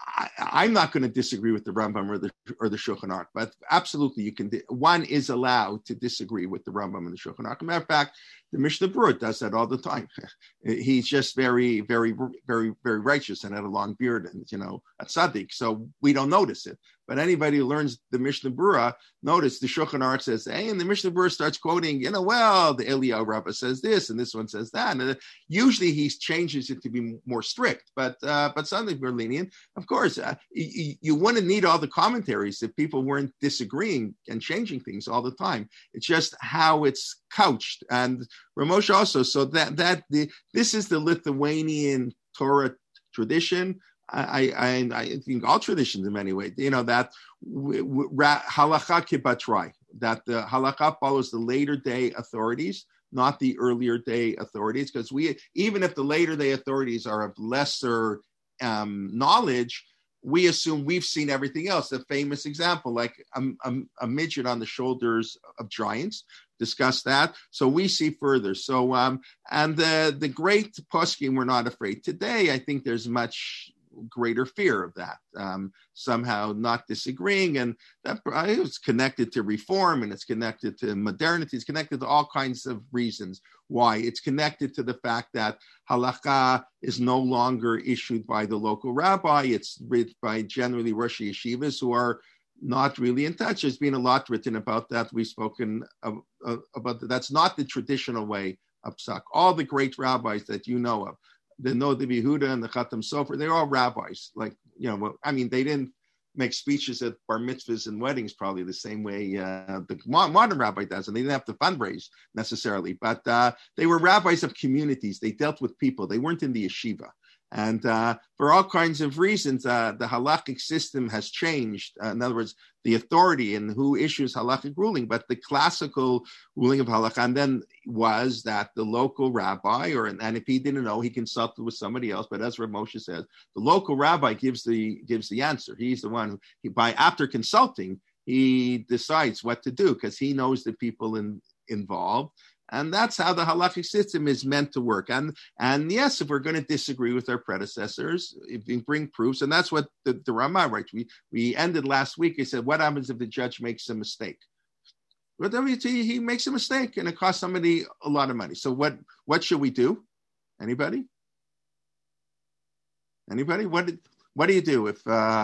I'm not going to disagree with the Rambam or the Shulchan Aruch, but absolutely you can. One is allowed to disagree with the Rambam and the Shulchan Aruch. As a matter of fact, the Mishnah Berurah does that all the time. He's just very, very, very, very righteous and had a long beard and a tzaddik, so we don't notice it. But anybody who learns the Mishnah Berurah, notice the Shulchan Aruch says, hey, and the Mishnah Berurah starts quoting, well, the Eliyahu Rabbah says this, and this one says that. And usually he changes it to be more strict, but suddenly we're lenient. Of course, you wouldn't need all the commentaries if people weren't disagreeing and changing things all the time. It's just how it's couched. And Ramosha also, so this is the Lithuanian Torah tradition. I think all traditions in many ways, that halakha kibatrai, that the halakha follows the later day authorities, not the earlier day authorities, because even if the later day authorities are of lesser knowledge, we assume we've seen everything else. The famous example, like a midget on the shoulders of giants, discuss that. So we see further. So and the great poskim were not afraid. Today, I think there's much greater fear of that, somehow not disagreeing, and that it's connected to reform, and it's connected to modernity, it's connected to all kinds of reasons why. It's connected to the fact that halakha is no longer issued by the local rabbi, it's written by generally Rosh Yeshivas who are not really in touch. There's been a lot written about that. We've spoken about that. That's not the traditional way of psak. All the great rabbis that you know of, the Noda Yehuda and the Khatam Sofer, they're all rabbis. Like, they didn't make speeches at bar mitzvahs and weddings probably the same way the modern rabbi does, and they didn't have to fundraise necessarily, but they were rabbis of communities. They dealt with people. They weren't in the yeshiva. And for all kinds of reasons, the halakhic system has changed. In other words, the authority and who issues halakhic ruling. But the classical ruling of halakha and then was that the local rabbi, and if he didn't know, he consulted with somebody else. But as Rav Moshe says, the local rabbi gives the answer. He's the one who, after consulting, he decides what to do because he knows the people involved. And that's how the halakhic system is meant to work. And yes, if we're going to disagree with our predecessors, if we bring proofs, and that's what the Ramah writes. We ended last week. He said, what happens if the judge makes a mistake? Well, he makes a mistake and it costs somebody a lot of money. So what should we do? Anybody? What do you do if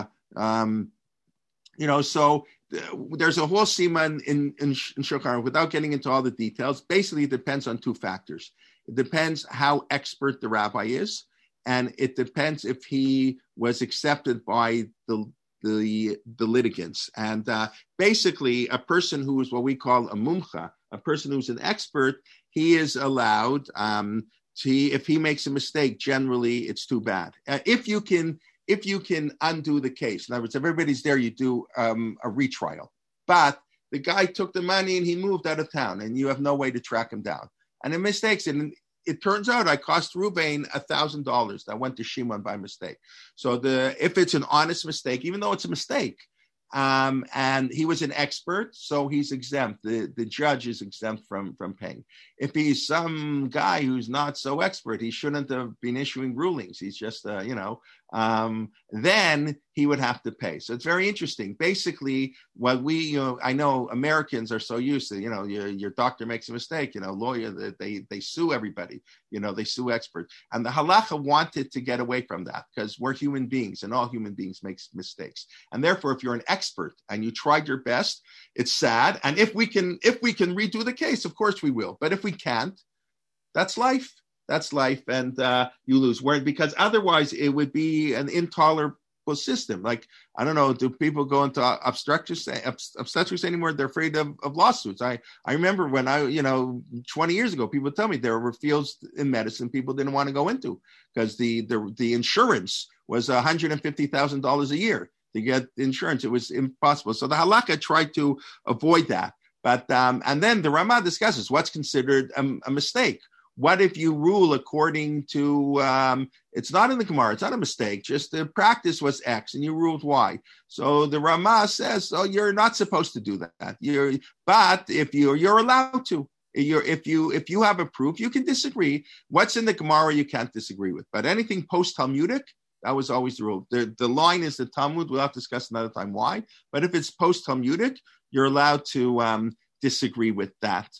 so there's a whole siman in Shulchan Aruch, without getting into all the details. Basically, it depends on two factors. It depends how expert the rabbi is, and it depends if he was accepted by the litigants. And basically, a person who is what we call a mumcha, a person who's an expert, he is allowed if he makes a mistake, generally it's too bad. If you can undo the case. In other words, if everybody's there, you do a retrial. But the guy took the money and he moved out of town and you have no way to track him down. And it mistakes it. And it turns out I cost Ruvain $1,000 that went to Shimon by mistake. So if it's an honest mistake, even though it's a mistake, and he was an expert, so he's exempt. The judge is exempt from paying. If he's some guy who's not so expert, he shouldn't have been issuing rulings. He's just, then he would have to pay. So it's very interesting. Basically, what I know Americans are so used to, your doctor makes a mistake, lawyer, they sue everybody, they sue experts. And the halacha wanted to get away from that because we're human beings and all human beings make mistakes. And therefore, if you're an expert and you tried your best, it's sad. And if we can redo the case, of course we will. But if we can't, that's life. That's life, and you lose. Because otherwise it would be an intolerable system. Like, I don't know, do people go into obstetrics anymore? They're afraid of lawsuits. I remember when 20 years ago, people tell me there were fields in medicine people didn't want to go into because the insurance was $150,000 a year to get insurance. It was impossible. So the halakha tried to avoid that. But and then the Ramah discusses what's considered a mistake. What if you rule according to, it's not in the Gemara, it's not a mistake, just the practice was X and you ruled Y. So the Ramah says, you're not supposed to do that. But if you're allowed to. If you have a proof, you can disagree. What's in the Gemara you can't disagree with. But anything post-Talmudic, That was always the rule. The line is the Talmud. We'll have to discuss another time why. But if it's post-Talmudic, you're allowed to disagree with that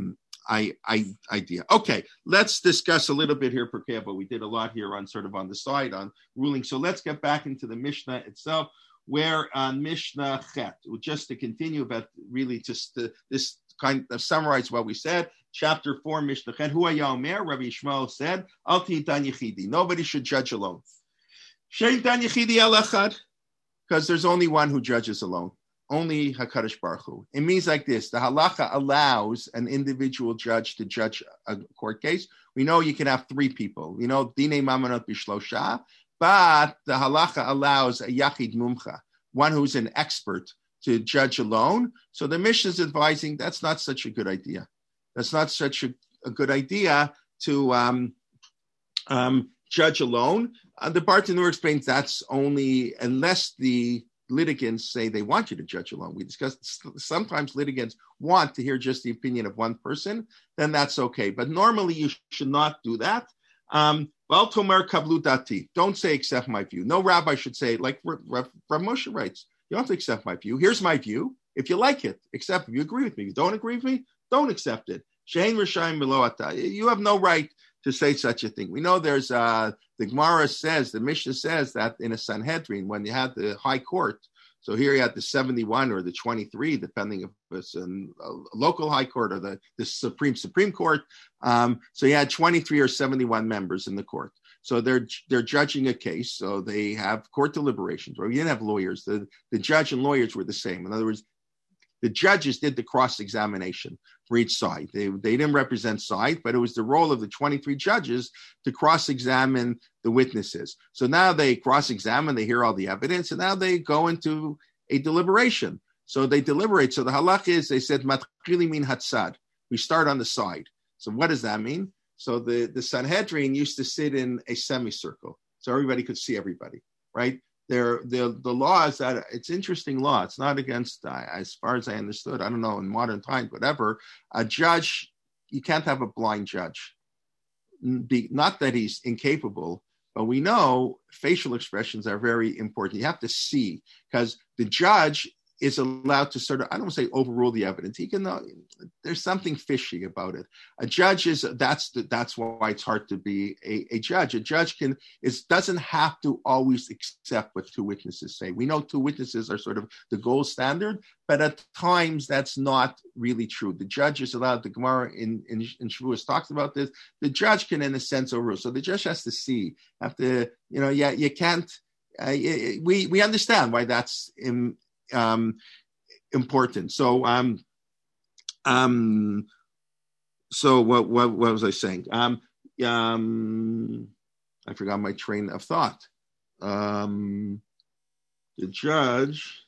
idea. Okay, let's discuss a little bit here, Perkei, but we did a lot here on the side on ruling. So let's get back into the Mishnah itself, where on Mishnah Chet, just to continue about really just this kind of summarize what we said. Chapter 4, Mishnah Chet, Hu haya omer, Rabbi Yishmael said, Al tihi dan yechidi. Nobody should judge alone. Shein dan yechidi el echad, because there's only one who judges alone. Only HaKadosh Baruch Hu. It means like this: the halacha allows an individual judge to judge a court case. We know you can have three people. You know, Dinei Mamonot Bishlosha, but the halacha allows a Yachid Mumcha, one who's an expert, to judge alone. So the Mishnah is advising that's not such a good idea. That's not such a good idea to judge alone. The Bartanur explains that's only unless the litigants say they want you to judge alone. We discussed sometimes litigants want to hear just the opinion of one person, then that's okay. But normally you should not do that. Well, Tomer Kablu Dati. Don't say accept my view. No rabbi should say, like Rav Moshe writes, you don't have to accept my view. Here's my view. If you like it, accept it. If you agree with me. If you don't agree with me, don't accept it. Shein Rishayim Meloata. You have no right to say such a thing. We know there's the Gemara says, the Mishnah says that in a Sanhedrin, when you had the high court, so here you had the 71 or the 23, depending if it's a local high court or the Supreme Court. So you had 23 or 71 members in the court. So they're judging a case. So they have court deliberations. Or you didn't have lawyers. The judge and lawyers were the same. In other words, the judges did the cross-examination for each side. They didn't represent side, but it was the role of the 23 judges to cross-examine the witnesses. So now they cross-examine, they hear all the evidence, and now they go into a deliberation. So they deliberate. So the halach is, they said, matchili min hatzad. We start on the side. So what does that mean? So the Sanhedrin used to sit in a semicircle, so everybody could see everybody, right? The law is that it's interesting law. It's not against, as far as I understood, I don't know, in modern times, whatever, a judge, you can't have a blind judge. Not that he's incapable, but we know facial expressions are very important. You have to see, because the judge is allowed to sort of, I don't want to say overrule the evidence. He can, there's something fishy about it. A judge that's why it's hard to be a judge. A judge doesn't have to always accept what two witnesses say. We know two witnesses are sort of the gold standard, but at times that's not really true. The judge is allowed, the Gemara in Shavuos talks about this, the judge can in a sense overrule. So the judge has to see, you can't, we understand why that's important. So so what was I saying? I forgot my train of thought. The judge,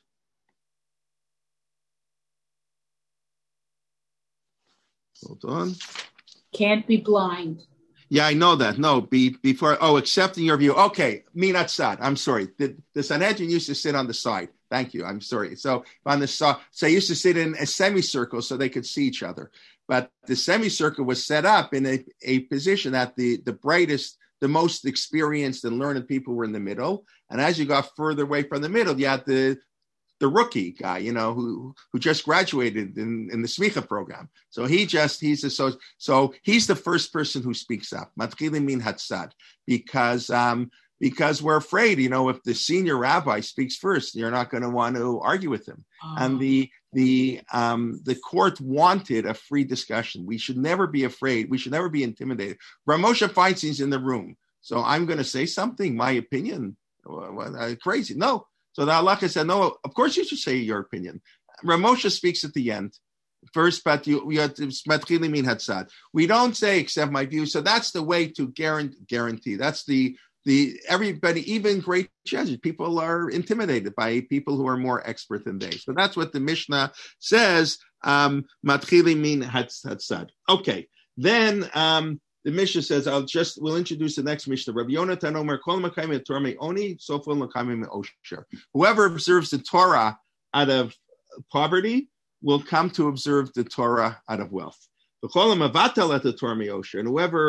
hold on, can't be blind. Yeah, I know that. No, before accepting your view. Okay, minat sad. I'm sorry. The Sanhedrin used to sit on the side. Thank you. I'm sorry. So on the side, so they used to sit in a semicircle so they could see each other. But the semicircle was set up in a position that the brightest, the most experienced and learned people were in the middle. And as you got further away from the middle, you had the rookie guy, who just graduated in the Smicha program. So he's the first person who speaks up. Matchili min hatzad, because we're afraid, if the senior rabbi speaks first, you're not going to want to argue with him. Oh. And the court wanted a free discussion. We should never be afraid. We should never be intimidated. Rav Moshe Feinstein's in the room, so I'm going to say something, my opinion. Crazy? No. So the halakha said, no, of course you should say your opinion. Rav Moshe speaks at the end. First, but we don't say accept my view. So that's the way to guarantee. That's the everybody, even great judges, people are intimidated by people who are more expert than they. So that's what the Mishnah says. Matchili min hatzad. Okay, then the Mishnah says, we'll introduce the next Mishnah. Rabbi Yonatan Omer, Kol Makayim Torah Me'oni, Sofel Makayim Me'osher. Whoever observes the Torah out of poverty will come to observe the Torah out of wealth. And whoever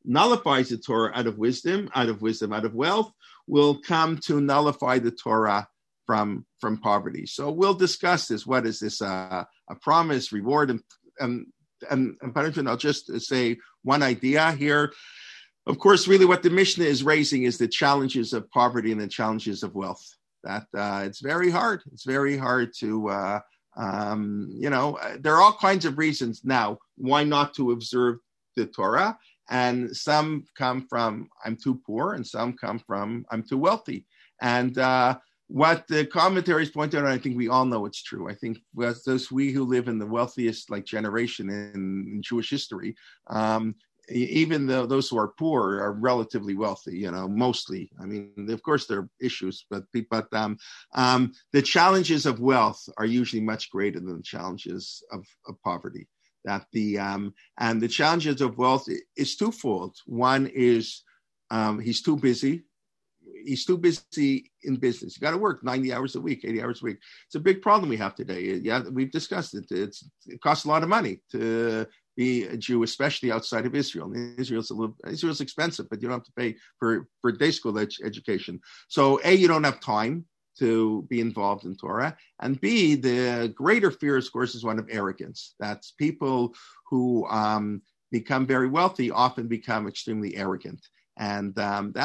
nullifies the Torah out of wisdom, out of wealth, will come to nullify the Torah from poverty. So we'll discuss this. What is this? A promise, reward, and punishment? I'll just say one idea here. Of course, really what the Mishnah is raising is the challenges of poverty and the challenges of wealth. That it's very hard. It's very hard to, there are all kinds of reasons now why not to observe the Torah. And some come from, I'm too poor, and some come from, I'm too wealthy. And what the commentaries point out, and I think we all know it's true. I think we who live in the wealthiest generation in Jewish history, even though those who are poor are relatively wealthy, mostly. I mean, of course, there are issues, but the challenges of wealth are usually much greater than the challenges of poverty. That and the challenges of wealth is twofold. One is he's too busy. He's too busy in business. You got to work 90 hours a week, 80 hours a week. It's a big problem we have today. Yeah, we've discussed it. It costs a lot of money to be a Jew, especially outside of Israel. Israel's expensive, but you don't have to pay for day school education. So A, you don't have time to be involved in Torah. And B, the greater fear, of course, is one of arrogance. That's people who become very wealthy often become extremely arrogant. And and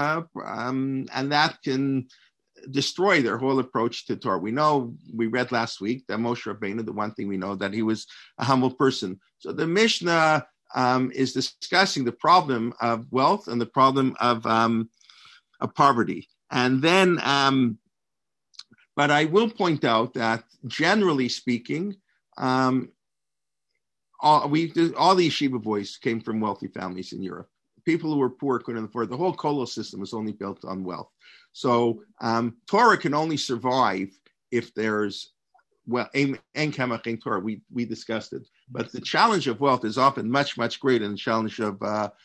that can destroy their whole approach to Torah. We read last week that Moshe Rabbeinu, the one thing we know, that he was a humble person. So the Mishnah is discussing the problem of wealth and the problem of poverty. And then, but I will point out that generally speaking, all the yeshiva boys came from wealthy families in Europe. People who were poor couldn't afford. The whole kollel system was only built on wealth. So Torah can only survive if there's ein kamach ein Torah. We discussed it, but the challenge of wealth is often much, much greater than the challenge of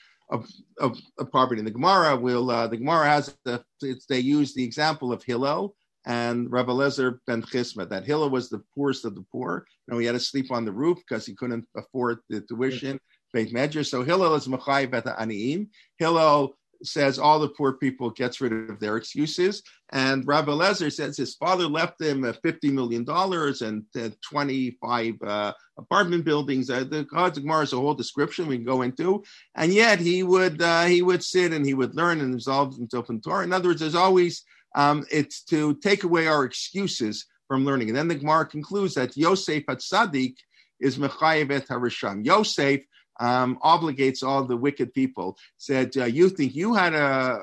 poverty. And the Gemara has they use the example of Hillel and Rabbi Eliezer ben Chisma. That Hillel was the poorest of the poor. He had to sleep on the roof because he couldn't afford the tuition. Beit Medrash. So Hillel is Machayev et ha'aniyim. Hillel says all the poor people gets rid of their excuses. And Rabbi Eliezer says his father left him $50 million and 25 apartment buildings. The Gemara is a whole description we can go into. And yet he would sit and he would learn and resolve himself in Torah. In other words, there's always, it's to take away our excuses from learning. And then the Gemara concludes that Yosef HaTzadik is Machayev et HaRisham. Yosef obligates all the wicked people. Said, you think you had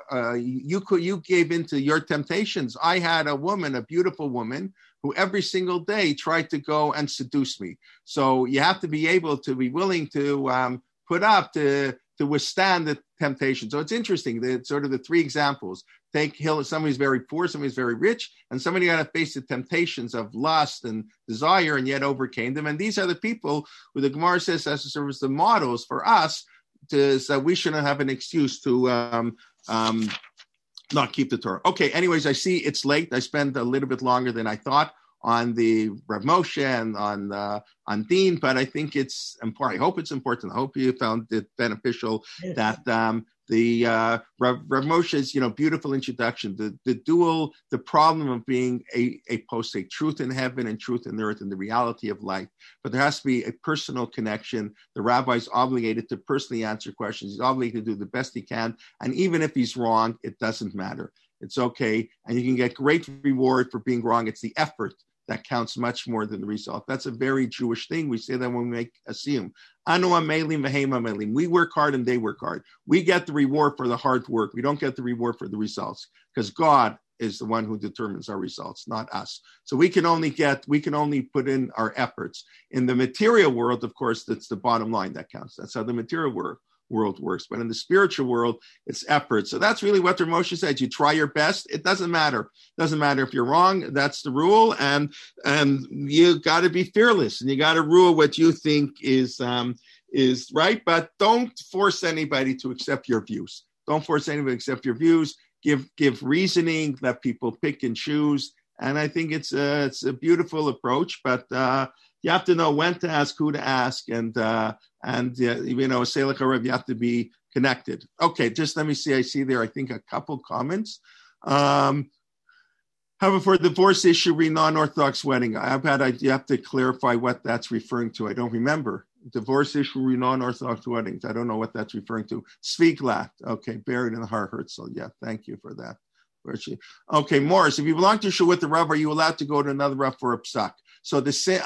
you gave into your temptations. I had a beautiful woman, who every single day tried to go and seduce me. So you have to be able to be willing to put up to withstand the temptation. So it's interesting that sort of the three examples. Take somebody's very poor, somebody's very rich, and somebody got to face the temptations of lust and desire and yet overcame them. And these are the people who the Gemara says as to serve as the models for us, so we shouldn't have an excuse to not keep the Torah. Okay, anyways, I see it's late. I spent a little bit longer than I thought on the Rav Moshe and on Dean, but I think it's important. I hope it's important. I hope you found it beneficial. Yes. That the Rav Moshe's beautiful introduction, the problem of being a posek, truth in heaven and truth in earth and the reality of life. But there has to be a personal connection. The rabbi's obligated to personally answer questions. He's obligated to do the best he can. And even if he's wrong, it doesn't matter. It's okay. And you can get great reward for being wrong. It's the effort that counts much more than the result. That's a very Jewish thing. We say that when we make a siyum. Anu amelim v'heim amelim. We work hard and they work hard. We get the reward for the hard work. We don't get the reward for the results because God is the one who determines our results, not us. So we can only put in our efforts. In the material world, of course, that's the bottom line that counts. That's how the material world works. But in the spiritual world, it's effort. So that's really what Rav Moshe said. You try your best. It doesn't matter. It doesn't matter if you're wrong. That's the rule. And you got to be fearless and you got to rule what you think is right. But don't force anybody to accept your views. Don't force anybody to accept your views. Give reasoning. Let people pick and choose. And I think it's a beautiful approach. But you have to know when to ask, who to ask, and Seilach Harav, you have to be connected. Okay, just let me see. I see there, I think, a couple comments. However, for the divorce issue, non-Orthodox wedding, you have to clarify what that's referring to. I don't remember. Divorce issue, non-Orthodox weddings. I don't know what that's referring to. Sviglat. Okay, buried in the Har Herzl. Yeah, thank you for that. Okay, Morris, if you belong to a shul with the Rav, are you allowed to go to another Rav for a psak? So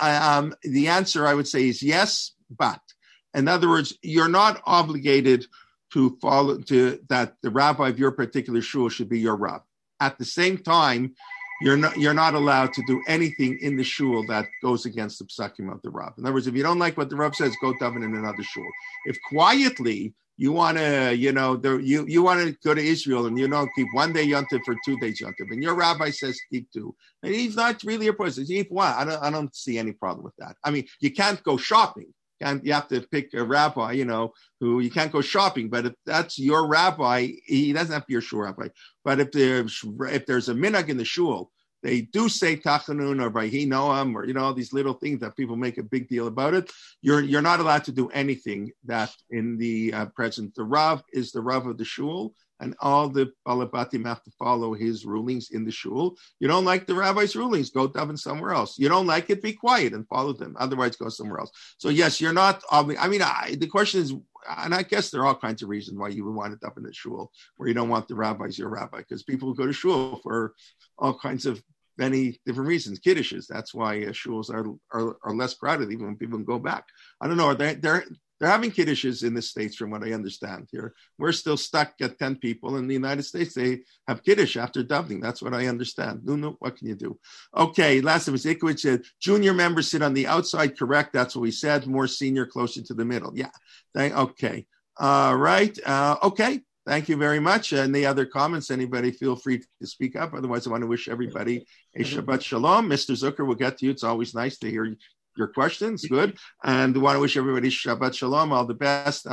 the answer I would say is yes, but. In other words, you're not obligated to follow that the rabbi of your particular shul should be your Rav. At the same time, you're not allowed to do anything in the shul that goes against the psakim of the Rav. In other words, if you don't like what the Rav says, go daven in another shul. If quietly you want to, you want to go to Israel and keep 1 day yontif for 2 days yontif, and your rabbi says keep 2, and he's not really a person. Keep 1. I don't see any problem with that. I mean, you can't go shopping. You have to pick a rabbi, who you can't go shopping. But if that's your rabbi, he doesn't have to be your shul rabbi. But if there's a minhag in the shul, they do say tachanun or vayhi noam or all these little things that people make a big deal about it. You're not allowed to do anything that in the present. The Rav is the Rav of the shul, and all the balabatim have to follow his rulings in the shul. You don't like the rabbi's rulings, go daven somewhere else. You don't like it, be quiet and follow them. Otherwise, go somewhere else. So yes, you're not obligated. The question is, and I guess there are all kinds of reasons why you would want to daven in the shul where you don't want the rabbis your rabbi, because people go to shul for all kinds of many different reasons. Kiddushes. That's why shuls are less crowded, even when people go back. I don't know. They're having kiddushes in the States, from what I understand. Here, we're still stuck at 10 people. In the United States, they have kiddush after davening. That's what I understand. No, what can you do? Okay, last time, Ikovich said, junior members sit on the outside. Correct. That's what we said. More senior, closer to the middle. Yeah. Okay. Right. Okay. Thank you very much. Any other comments? Anybody feel free to speak up. Otherwise, I want to wish everybody a Shabbat Shalom. Mr. Zucker, we'll get to you. It's always nice to hear your questions. Good. And we want to wish everybody Shabbat Shalom. All the best.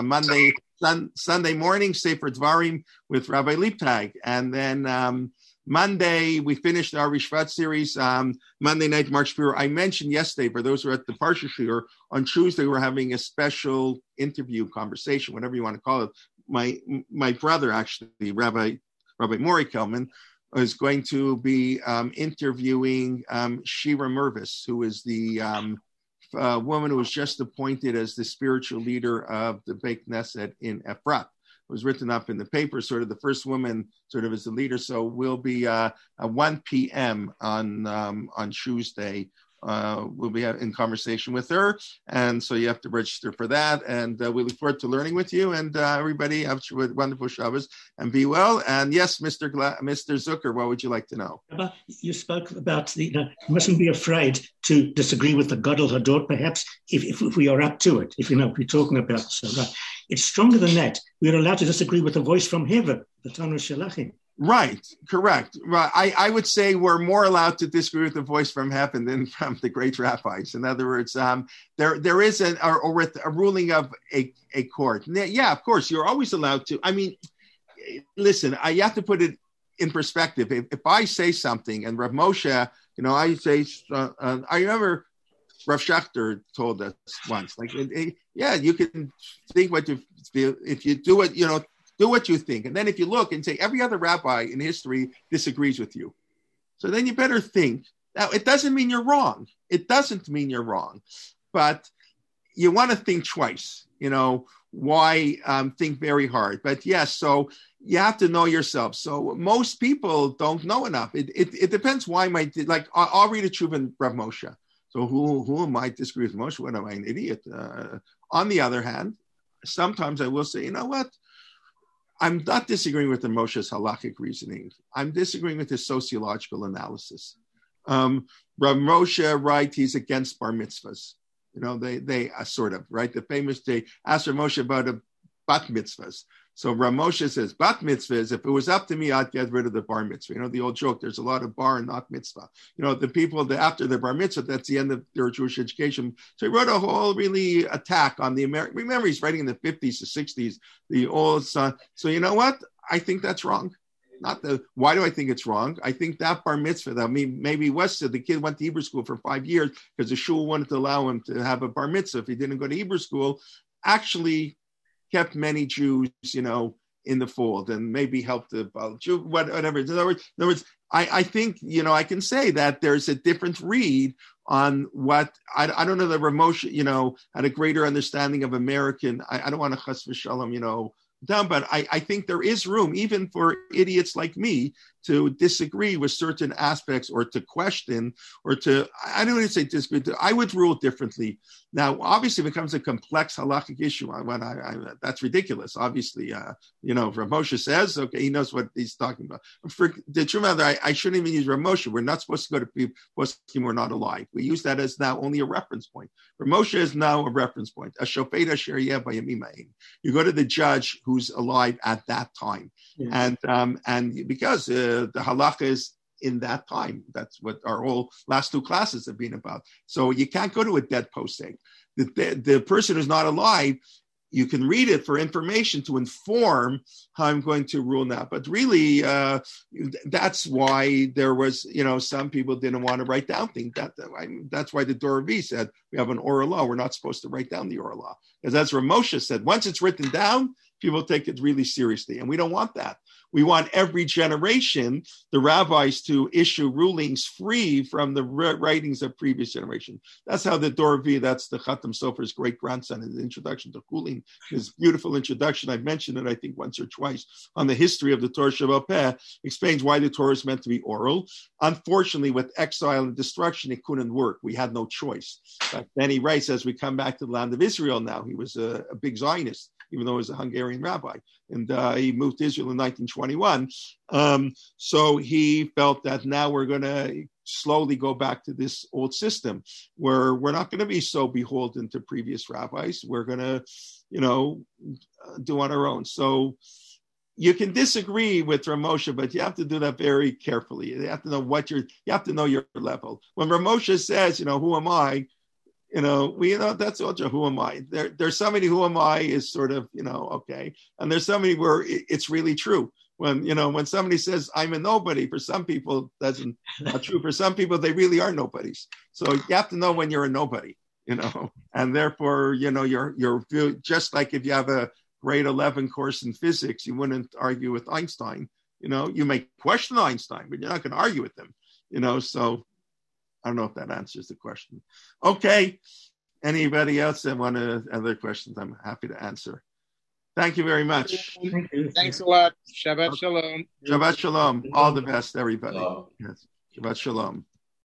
Sunday morning, Sefer Dvarim with Rabbi Liebtag. And then Monday, we finished our Rishvat series. Monday night, Mark Shapiro. I mentioned yesterday, for those who are at the Parsha Shir, on Tuesday, we're having a special interview, conversation, whatever you want to call it. My brother, actually, Rabbi Maury Kelman, is going to be interviewing Shira Mervis, who is the woman who was just appointed as the spiritual leader of the Beit Knesset in Efrat. It was written up in the paper, sort of the first woman sort of as the leader. So we'll be at 1 p.m. on Tuesday. We'll be in conversation with her, and so you have to register for that. And we look forward to learning with you. And everybody have a wonderful Shabbos and be well. And yes, Mr. Zucker, what would you like to know? You spoke about you mustn't be afraid to disagree with the Gadol Hador, perhaps if we are up to it. If we're talking about so right. It's stronger than that. We're allowed to disagree with the voice from heaven, the Tanur Shalachim. Right, correct. Right. I would say we're more allowed to disagree with the voice from heaven than from the great rabbis. In other words, there is a ruling of a court. Yeah, of course, you're always allowed to. I mean, listen, you have to put it in perspective. If I say something and Rav Moshe, I say, I remember Rav Schachter told us once, you can think what you feel. If you do it, do what you think. And then if you look and say every other rabbi in history disagrees with you, so then you better think. Now, it doesn't mean you're wrong. It doesn't mean you're wrong. But you want to think twice, why think very hard. But yes, so you have to know yourself. So most people don't know enough. It depends why I'll read a tshuva in Rav Moshe. So who am I to disagree with Moshe? What am I, an idiot? On the other hand, sometimes I will say, you know what? I'm not disagreeing with the Moshe's halachic reasoning. I'm disagreeing with his sociological analysis. Rav Moshe, right, he's against bar mitzvahs. They sort of, right? The famous, they asked Rav Moshe about a bat mitzvahs. So Rav Moshe says, bat mitzvahs, if it was up to me, I'd get rid of the bar mitzvah. The old joke, there's a lot of bar and not mitzvah. The people that after the bar mitzvah, that's the end of their Jewish education. So he wrote a whole really attack on the American. Remember, he's writing in the 50s to 60s, the old son. So you know what? I think that's wrong. Why do I think it's wrong? I think that bar mitzvah, maybe the kid went to Hebrew school for 5 years because the shul wanted to allow him to have a bar mitzvah if he didn't go to Hebrew school. Actually, kept many Jews, in the fold, and maybe helped the Jew, whatever. In other words, I think, I can say that there's a different read on what, I don't know that Rav Moshe, had a greater understanding of American, I don't want to chas v'shalom, down, but I think there is room, even for idiots like me, to disagree with certain aspects, or to question, or to, I don't want to say disagree, I would rule differently. Now, obviously, if it becomes a complex halachic issue, that's ridiculous. Obviously, Rav Moshe says, okay, he knows what he's talking about. For the truth matter, I shouldn't even use Rav Moshe. We're not supposed to go to people who are not alive. We use that as now only a reference point. Rav Moshe is now a reference point. A shofet asher yeh bayamim ha'em. You go to the judge who's alive at that time, and because the halacha is in that time. That's what our whole last two classes have been about. So you can't go to a dead posek. The person who's not alive, you can read it for information to inform how I'm going to rule now. But really, that's why there was, some people didn't want to write down things. That's why the Dor V said, we have an oral law. We're not supposed to write down the oral law. Because as Rav Moshe said, once it's written down, people take it really seriously. And we don't want that. We want every generation, the rabbis, to issue rulings free from the writings of previous generation. That's how the Dor V, that's the Chatam Sofer's great-grandson, his introduction to Chulin, his beautiful introduction, I've mentioned it, I think, once or twice, on the history of the Torah Sheba'al Peh, explains why the Torah is meant to be oral. Unfortunately, with exile and destruction, it couldn't work. We had no choice. But then he writes, as we come back to the land of Israel now, he was a big Zionist, even though he was a Hungarian rabbi. And he moved to Israel in 1921. So he felt that now we're going to slowly go back to this old system where we're not going to be so beholden to previous rabbis. We're going to, do on our own. So you can disagree with Rav Moshe, but you have to do that very carefully. You have to know you have to know your level. When Rav Moshe says, who am I? That's also who am I? There's somebody who am I is sort of, okay. And there's somebody where it's really true. When somebody says I'm a nobody, for some people that's not true. For some people, they really are nobodies. So you have to know when you're a nobody, and therefore, you're just like if you have a grade 11 course in physics, you wouldn't argue with Einstein. You may question Einstein, but you're not going to argue with him, so I don't know if that answers the question. Okay. Anybody else that want other questions? I'm happy to answer. Thank you very much. Thank you. Thanks a lot. Shabbat Shalom. Shabbat Shalom. All the best, everybody. Yes. Shabbat Shalom.